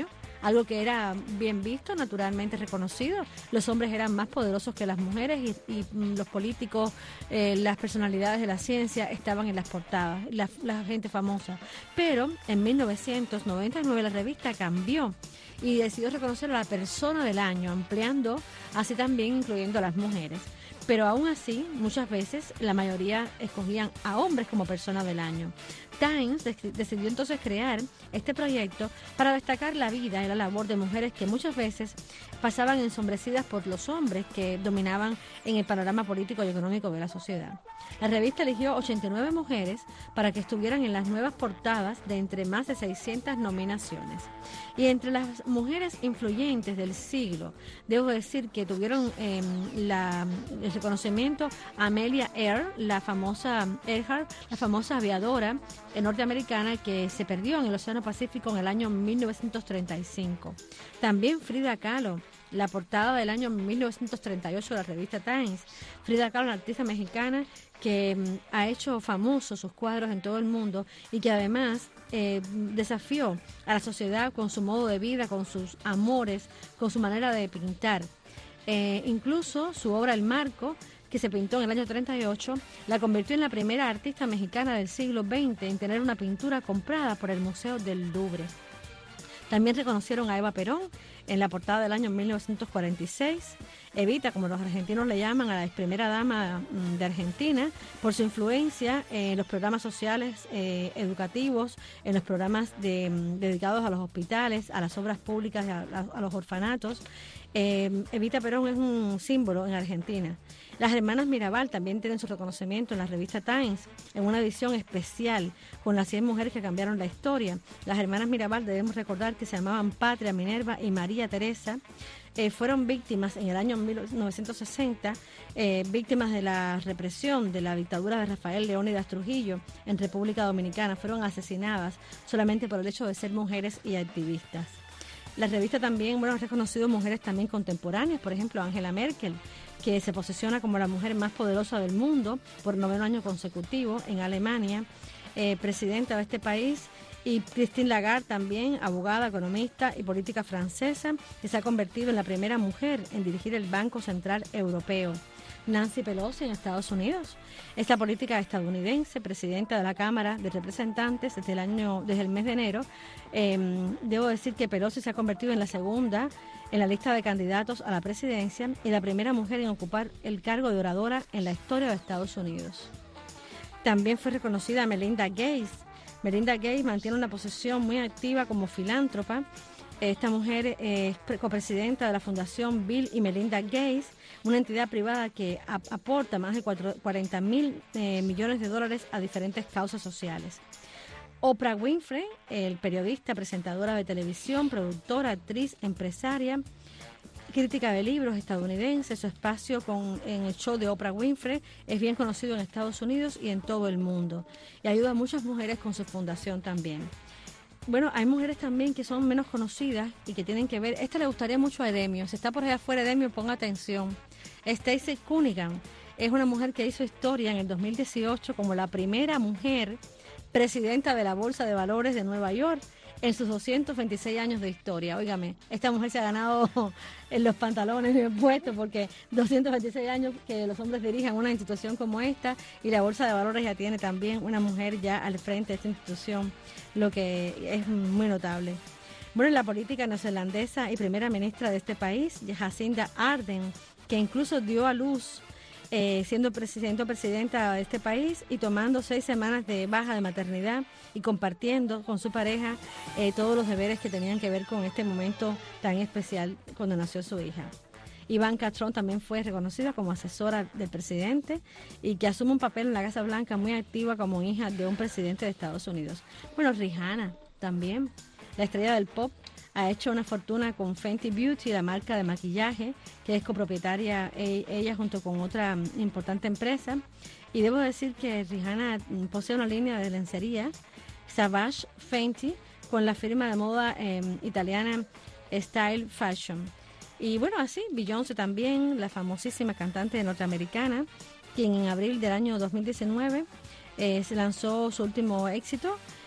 S7: algo que era bien visto, naturalmente reconocido. Los hombres eran más poderosos que las mujeres y, y los políticos, eh, las personalidades de la ciencia estaban en las portadas, la, la gente famosa. Pero en mil novecientos noventa y nueve la revista cambió y decidió reconocer a la persona del año, ampliando así también incluyendo a las mujeres. Pero aún así, muchas veces la mayoría escogían a hombres como persona del año. Times decidió entonces crear este proyecto para destacar la vida y la labor de mujeres que muchas veces pasaban ensombrecidas por los hombres que dominaban en el panorama político y económico de la sociedad. La revista eligió ochenta y nueve mujeres para que estuvieran en las nuevas portadas de entre más de seiscientas nominaciones. Y entre las mujeres influyentes del siglo, debo decir que tuvieron eh, la, el reconocimiento a Amelia Earhart, la famosa Earhart, la famosa aviadora norteamericana que se perdió en el Océano Pacífico en el año mil novecientos treinta y cinco. También Frida Kahlo, la portada del año mil novecientos treinta y ocho de la revista Times. Frida Kahlo, una artista mexicana que mm, ha hecho famosos sus cuadros en todo el mundo y que además eh, desafió a la sociedad con su modo de vida, con sus amores, con su manera de pintar. Eh, incluso su obra El Marco, que se pintó en el año treinta y ocho, la convirtió en la primera artista mexicana del siglo veinte en tener una pintura comprada por el Museo del Louvre. También reconocieron a Eva Perón en la portada del año mil novecientos cuarenta y seis. Evita, como los argentinos le llaman, a la ex primera dama de Argentina, por su influencia en los programas sociales eh, educativos, en los programas de, dedicados a los hospitales, a las obras públicas, a, a, a los orfanatos. Eh, Evita Perón es un símbolo en Argentina. Las hermanas Mirabal también tienen su reconocimiento en la revista Times, en una edición especial con las cien mujeres que cambiaron la historia. Las hermanas Mirabal, debemos recordar que se llamaban Patria, Minerva y María Teresa. Eh, fueron víctimas en el año mil novecientos sesenta, eh, víctimas de la represión de la dictadura de Rafael Leónidas Trujillo en República Dominicana. Fueron asesinadas solamente por el hecho de ser mujeres y activistas. La revista también, bueno, ha reconocido mujeres también contemporáneas, por ejemplo, Angela Merkel, que se posiciona como la mujer más poderosa del mundo por noveno año consecutivo en Alemania, eh, presidenta de este país, y Christine Lagarde también, abogada, economista y política francesa, que se ha convertido en la primera mujer en dirigir el Banco Central Europeo. Nancy Pelosi en Estados Unidos, esta política estadounidense, presidenta de la Cámara de Representantes desde el año, desde el mes de enero. Eh, debo decir que Pelosi se ha convertido en la segunda en la lista de candidatos a la presidencia y la primera mujer en ocupar el cargo de oradora en la historia de Estados Unidos. También fue reconocida Melinda Gates. Melinda Gates mantiene una posición muy activa como filántropa. Esta mujer es copresidenta de la Fundación Bill y Melinda Gates, una entidad privada que ap aporta más de cuarenta mil eh, millones de dólares a diferentes causas sociales. Oprah Winfrey, el periodista, presentadora de televisión, productora, actriz, empresaria, crítica de libros estadounidense. Su espacio con, en el show de Oprah Winfrey es bien conocido en Estados Unidos y en todo el mundo. Y ayuda a muchas mujeres con su fundación también. Bueno, hay mujeres también que son menos conocidas y que tienen que ver. Esta le gustaría mucho a Edemio. Si está por allá afuera, Edemio, ponga atención. Stacey Cunningham es una mujer que hizo historia en el dos mil dieciocho como la primera mujer presidenta de la Bolsa de Valores de Nueva York en sus doscientos veintiséis años de historia. Óigame, esta mujer se ha ganado en los pantalones bien puestos porque doscientos veintiséis años que los hombres dirijan una institución como esta y la Bolsa de Valores ya tiene también una mujer ya al frente de esta institución, lo que es muy notable. Bueno, la política neozelandesa y primera ministra de este país, Jacinda Ardern, que incluso dio a luz Eh, siendo presidente o presidenta de este país y tomando seis semanas de baja de maternidad y compartiendo con su pareja eh, todos los deberes que tenían que ver con este momento tan especial cuando nació su hija. Ivanka Trump también fue reconocida como asesora del presidente y que asume un papel en la Casa Blanca muy activa como hija de un presidente de Estados Unidos. Bueno, Rihanna también, la estrella del pop, ha hecho una fortuna con Fenty Beauty, la marca de maquillaje, que es copropietaria e ella junto con otra importante empresa. Y debo decir que Rihanna posee una línea de lencería, Savage Fenty, con la firma de moda eh, italiana Style Fashion. Y bueno, así, Beyoncé también, la famosísima cantante norteamericana, quien en abril del año dos mil diecinueve eh, se lanzó su último éxito,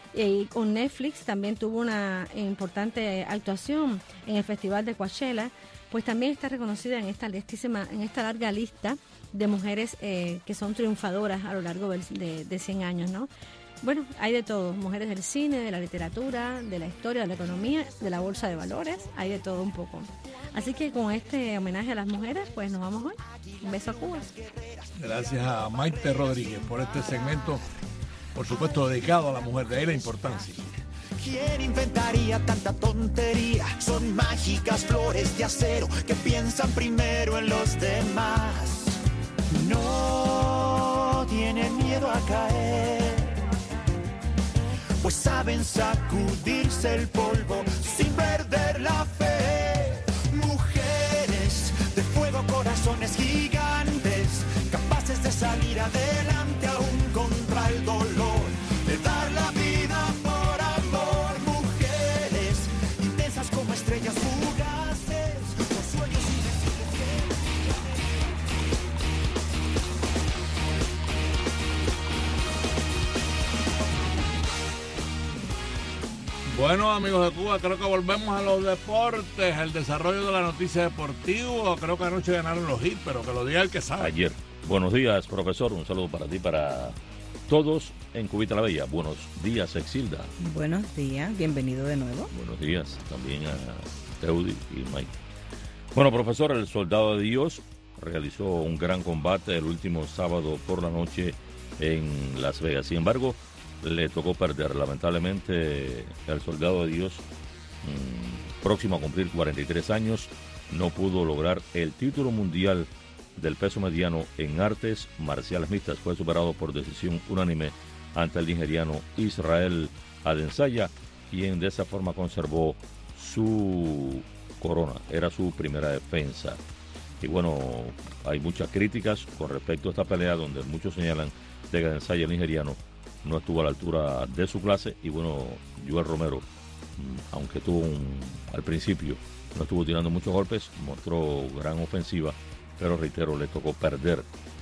S7: Y con Netflix también tuvo una importante actuación en el Festival de Coachella, pues también está reconocida en esta listísima, en esta larga lista de mujeres eh, que son triunfadoras a lo largo de, de cien años, ¿no? Bueno, hay de todo, mujeres del cine, de la literatura, de la historia, de la economía, de la bolsa de valores, hay de todo un poco. Así que con este homenaje a las mujeres, pues nos vamos hoy. Un beso a Cuba.
S3: Gracias a Maite Rodríguez por este segmento, por supuesto dedicado a la mujer, de ahí la importancia.
S9: ¿Quién inventaría tanta tontería? Son mágicas flores de acero que piensan primero en los demás. No tienen miedo a caer, pues saben sacudirse el polvo sin perder la fe. Mujeres de fuego, corazones gigantes, capaces de salir adelante aún contra el dolor, de dar la vida por amor. Mujeres intensas como estrellas fugaces, con sueños invencibles.
S3: Bueno, amigos de Cuba, creo que volvemos a los deportes, el desarrollo de la noticia deportiva. Creo que anoche ganaron los Heat, pero que lo diga el que sabe.
S16: Ayer. Buenos días, profesor. Un saludo para ti, para todos en Cubita la Bella. Buenos días, Exilda.
S4: Buenos días, bienvenido de nuevo.
S16: Buenos días también a Teudi y Mike. Bueno, profesor, el Soldado de Dios realizó un gran combate el último sábado por la noche en Las Vegas. Sin embargo, le tocó perder. Lamentablemente, el Soldado de Dios, mmm, próximo a cumplir cuarenta y tres años, no pudo lograr el título mundial del peso mediano en artes marciales mixtas. Fue superado por decisión unánime ante el nigeriano Israel Adesanya, quien de esa forma conservó su corona. Era su primera defensa. Y bueno, hay muchas críticas con respecto a esta pelea, donde muchos señalan de que Adesanya, el nigeriano, no estuvo a la altura de su clase. Y bueno, Joel Romero, aunque tuvo un, al principio no estuvo tirando muchos golpes, mostró gran ofensiva, pero reitero, le tocó perder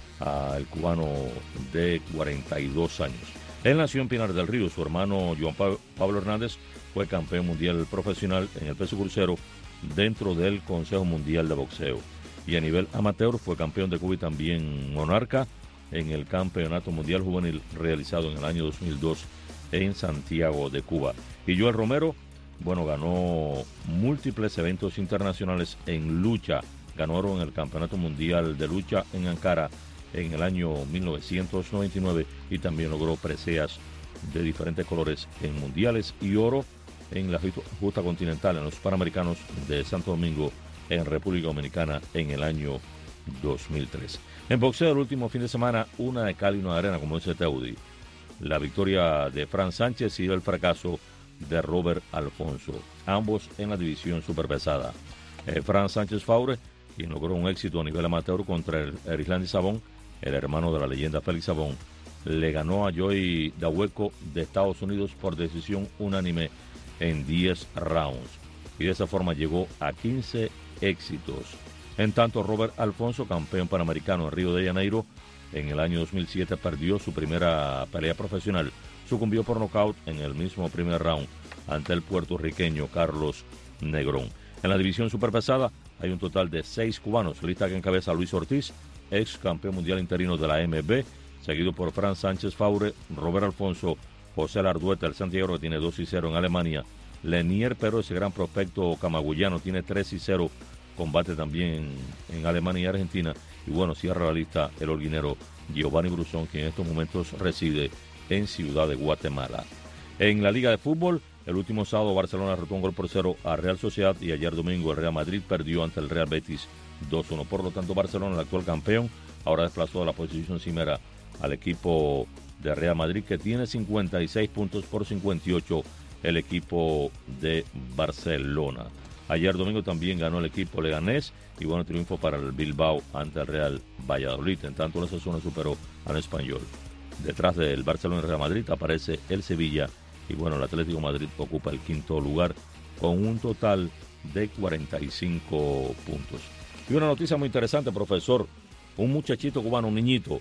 S16: al cubano de cuarenta y dos años. Él nació en Pinar del Río. Su hermano Juan Pablo Hernández fue campeón mundial profesional en el peso crucero dentro del Consejo Mundial de Boxeo. Y a nivel amateur fue campeón de Cuba y también monarca en el Campeonato Mundial Juvenil realizado en el año dos mil dos en Santiago de Cuba. Y Joel Romero, bueno, ganó múltiples eventos internacionales en lucha. Ganó oro en el Campeonato Mundial de Lucha en Ankara en el año mil novecientos noventa y nueve y también logró preseas de diferentes colores en mundiales y oro en la justa continental en los Panamericanos de Santo Domingo en República Dominicana en el año dos mil tres. En boxeo, el último fin de semana, una de cal y una de arena, como dice Teudi. La victoria de Fran Sánchez y el fracaso de Robert Alfonso, ambos en la división superpesada. Eh, Fran Sánchez Faure, quien logró un éxito a nivel amateur contra el Erislandy Sabón, el hermano de la leyenda Félix Sabón, le ganó a Joey Dahueco de Estados Unidos por decisión unánime en diez rounds. Y de esa forma llegó a quince éxitos. En tanto, Robert Alfonso, campeón panamericano en Río de Janeiro, en el año dos mil siete perdió su primera pelea profesional. Sucumbió por nocaut en el mismo primer round ante el puertorriqueño Carlos Negrón. En la división superpesada hay un total de seis cubanos, lista que encabeza Luis Ortiz, ex campeón mundial interino de la M B, seguido por Fran Sánchez Faure, Robert Alfonso, José Lardueta, el Santiago, que tiene dos y cero en Alemania, Lenier Pero, ese gran prospecto camagüeyano, tiene tres y cero, combate también en, en Alemania y Argentina. Y bueno, cierra la lista el holguinero Giovanni Brusón, quien en estos momentos reside en Ciudad de Guatemala. En la Liga de Fútbol, el último sábado Barcelona retó un gol por cero a Real Sociedad y ayer domingo el Real Madrid perdió ante el Real Betis dos uno. Por lo tanto, Barcelona, el actual campeón, ahora desplazó de la posición cimera al equipo de Real Madrid, que tiene cincuenta y seis puntos por cincuenta y ocho el equipo de Barcelona. Ayer domingo también ganó el equipo leganés y bueno, triunfo para el Bilbao ante el Real Valladolid. En tanto, el Osasuna superó al Español. Detrás del Barcelona y Real Madrid aparece el Sevilla y bueno, el Atlético de Madrid ocupa el quinto lugar con un total de cuarenta y cinco puntos. Y una noticia muy interesante, profesor. Un muchachito cubano, un niñito,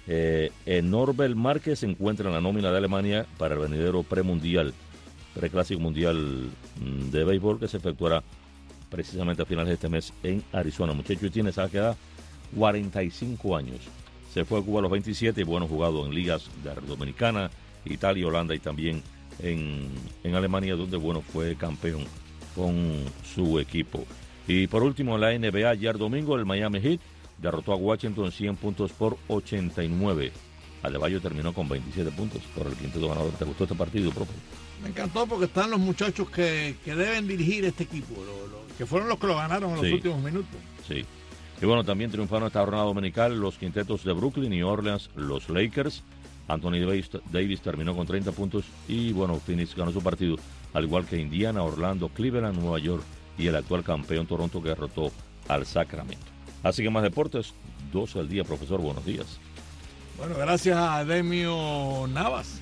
S16: Eh, Norbert Márquez se encuentra en la nómina de Alemania para el venidero premundial, preclásico mundial de béisbol que se efectuará precisamente a finales de este mes en Arizona. Muchacho, tiene esa edad, cuarenta y cinco años. Se fue a Cuba a los veintisiete y bueno, jugado en ligas de Dominicana, Italia, Holanda y también en, en Alemania, donde bueno, fue campeón con su equipo. Y por último, en la N B A, ayer domingo, el Miami Heat derrotó a Washington cien puntos por ochenta y nueve. Adebayo terminó con veintisiete puntos por el quinteto ganador. ¿Te gustó este partido, profe?
S3: Me encantó porque están los muchachos que, que deben dirigir este equipo, lo, lo, que fueron los que lo ganaron en los
S16: sí.
S3: últimos minutos.
S16: Sí. Y bueno, también triunfaron esta jornada dominical los quintetos de Brooklyn, New Orleans, los Lakers. Anthony Davis, Davis terminó con treinta puntos y bueno, Phoenix ganó su partido, al igual que Indiana, Orlando, Cleveland, Nueva York y el actual campeón Toronto, que derrotó al Sacramento. Así que más deportes, doce al día, profesor, buenos días.
S3: Bueno, gracias a Demio Navas.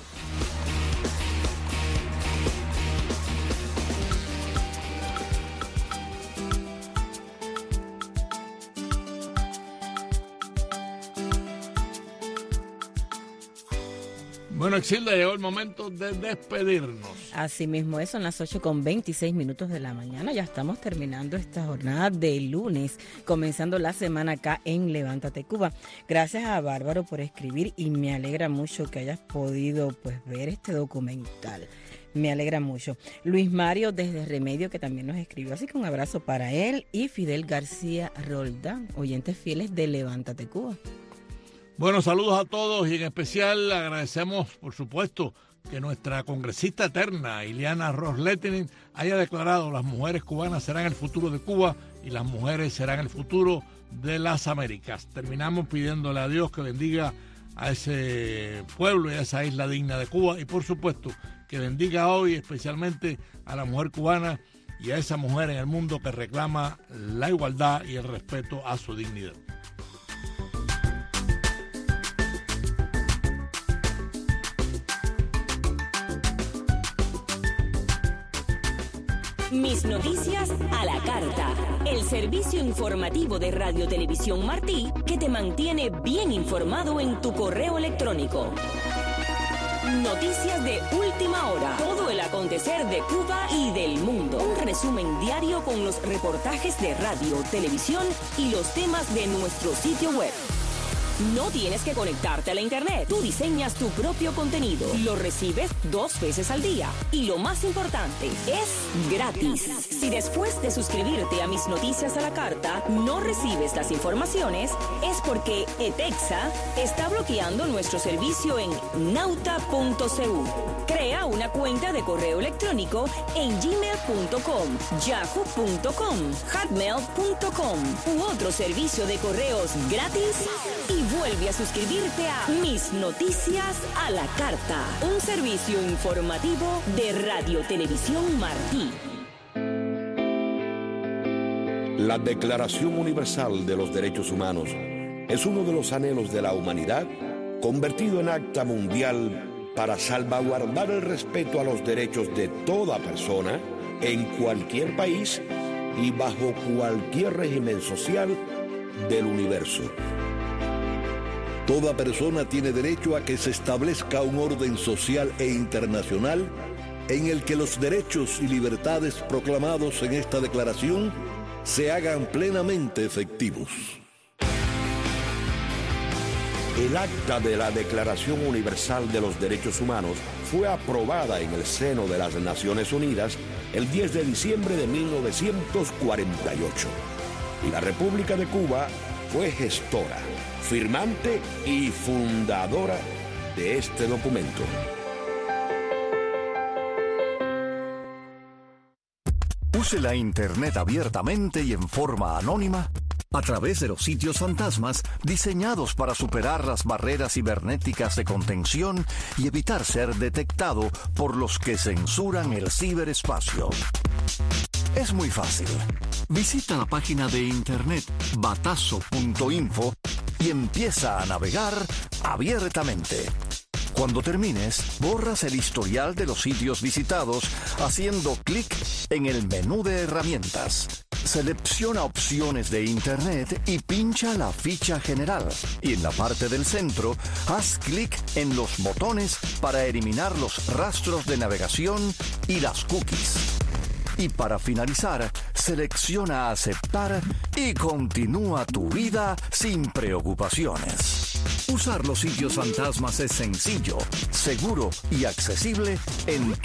S3: Bueno, Exilda, llegó el momento de despedirnos.
S4: Así mismo es, son las ocho con veintiséis minutos de la mañana. Ya estamos terminando esta jornada de lunes, comenzando la semana acá en Levántate Cuba. Gracias a Bárbaro por escribir y me alegra mucho que hayas podido pues ver este documental. Me alegra mucho. Luis Mario desde Remedio, que también nos escribió, así que un abrazo para él. Y Fidel García Roldán, oyentes fieles de Levántate Cuba.
S3: Bueno, saludos a todos y en especial agradecemos, por supuesto, que nuestra congresista eterna, Ileana Ros-Lehtinen, haya declarado las mujeres cubanas serán el futuro de Cuba y las mujeres serán el futuro de las Américas. Terminamos pidiéndole a Dios que bendiga a ese pueblo y a esa isla digna de Cuba y, por supuesto, que bendiga hoy especialmente a la mujer cubana y a esa mujer en el mundo que reclama la igualdad y el respeto a su dignidad.
S10: Mis noticias a la carta. El servicio informativo de Radio Televisión Martí que te mantiene bien informado en tu correo electrónico. Noticias de última hora. Todo el acontecer de Cuba y del mundo. Un resumen diario con los reportajes de radio, televisión y los temas de nuestro sitio web. No tienes que conectarte a la internet. Tú diseñas tu propio contenido. Lo recibes dos veces al día. Y lo más importante, es gratis. Si después de suscribirte a Mis Noticias a la Carta no recibes las informaciones, es porque ETEXA está bloqueando nuestro servicio en nauta punto c u. Crea una cuenta de correo electrónico en gmail punto com, yahoo punto com, hotmail punto com u otro servicio de correos gratis y vuelve a suscribirte a Mis Noticias a la Carta, un servicio informativo de Radio Televisión Martí.
S11: La Declaración Universal de los Derechos Humanos es uno de los anhelos de la humanidad convertido en acta mundial para salvaguardar el respeto a los derechos de toda persona en cualquier país y bajo cualquier régimen social del universo.
S12: Toda persona tiene derecho a que se establezca un orden social e internacional en el que los derechos y libertades proclamados en esta declaración se hagan plenamente efectivos.
S11: El acta de la Declaración Universal de los Derechos Humanos fue aprobada en el seno de las Naciones Unidas el diez de diciembre de mil novecientos cuarenta y ocho. Y la República de Cuba fue gestora, firmante y fundadora de este documento.
S14: Use la Internet abiertamente y en forma anónima a través de los sitios fantasmas diseñados para superar las barreras cibernéticas de contención y evitar ser detectado por los que censuran el ciberespacio. Es muy fácil. Visita la página de internet batazo punto info y empieza a navegar abiertamente. Cuando termines, borras el historial de los sitios visitados haciendo clic en el menú de herramientas. Selecciona opciones de Internet y pincha la ficha general. Y en la parte del centro, haz clic en los botones para eliminar los rastros de navegación y las cookies. Y para finalizar, selecciona Aceptar y continúa tu vida sin preocupaciones. Usar los sitios fantasmas es sencillo, seguro y accesible en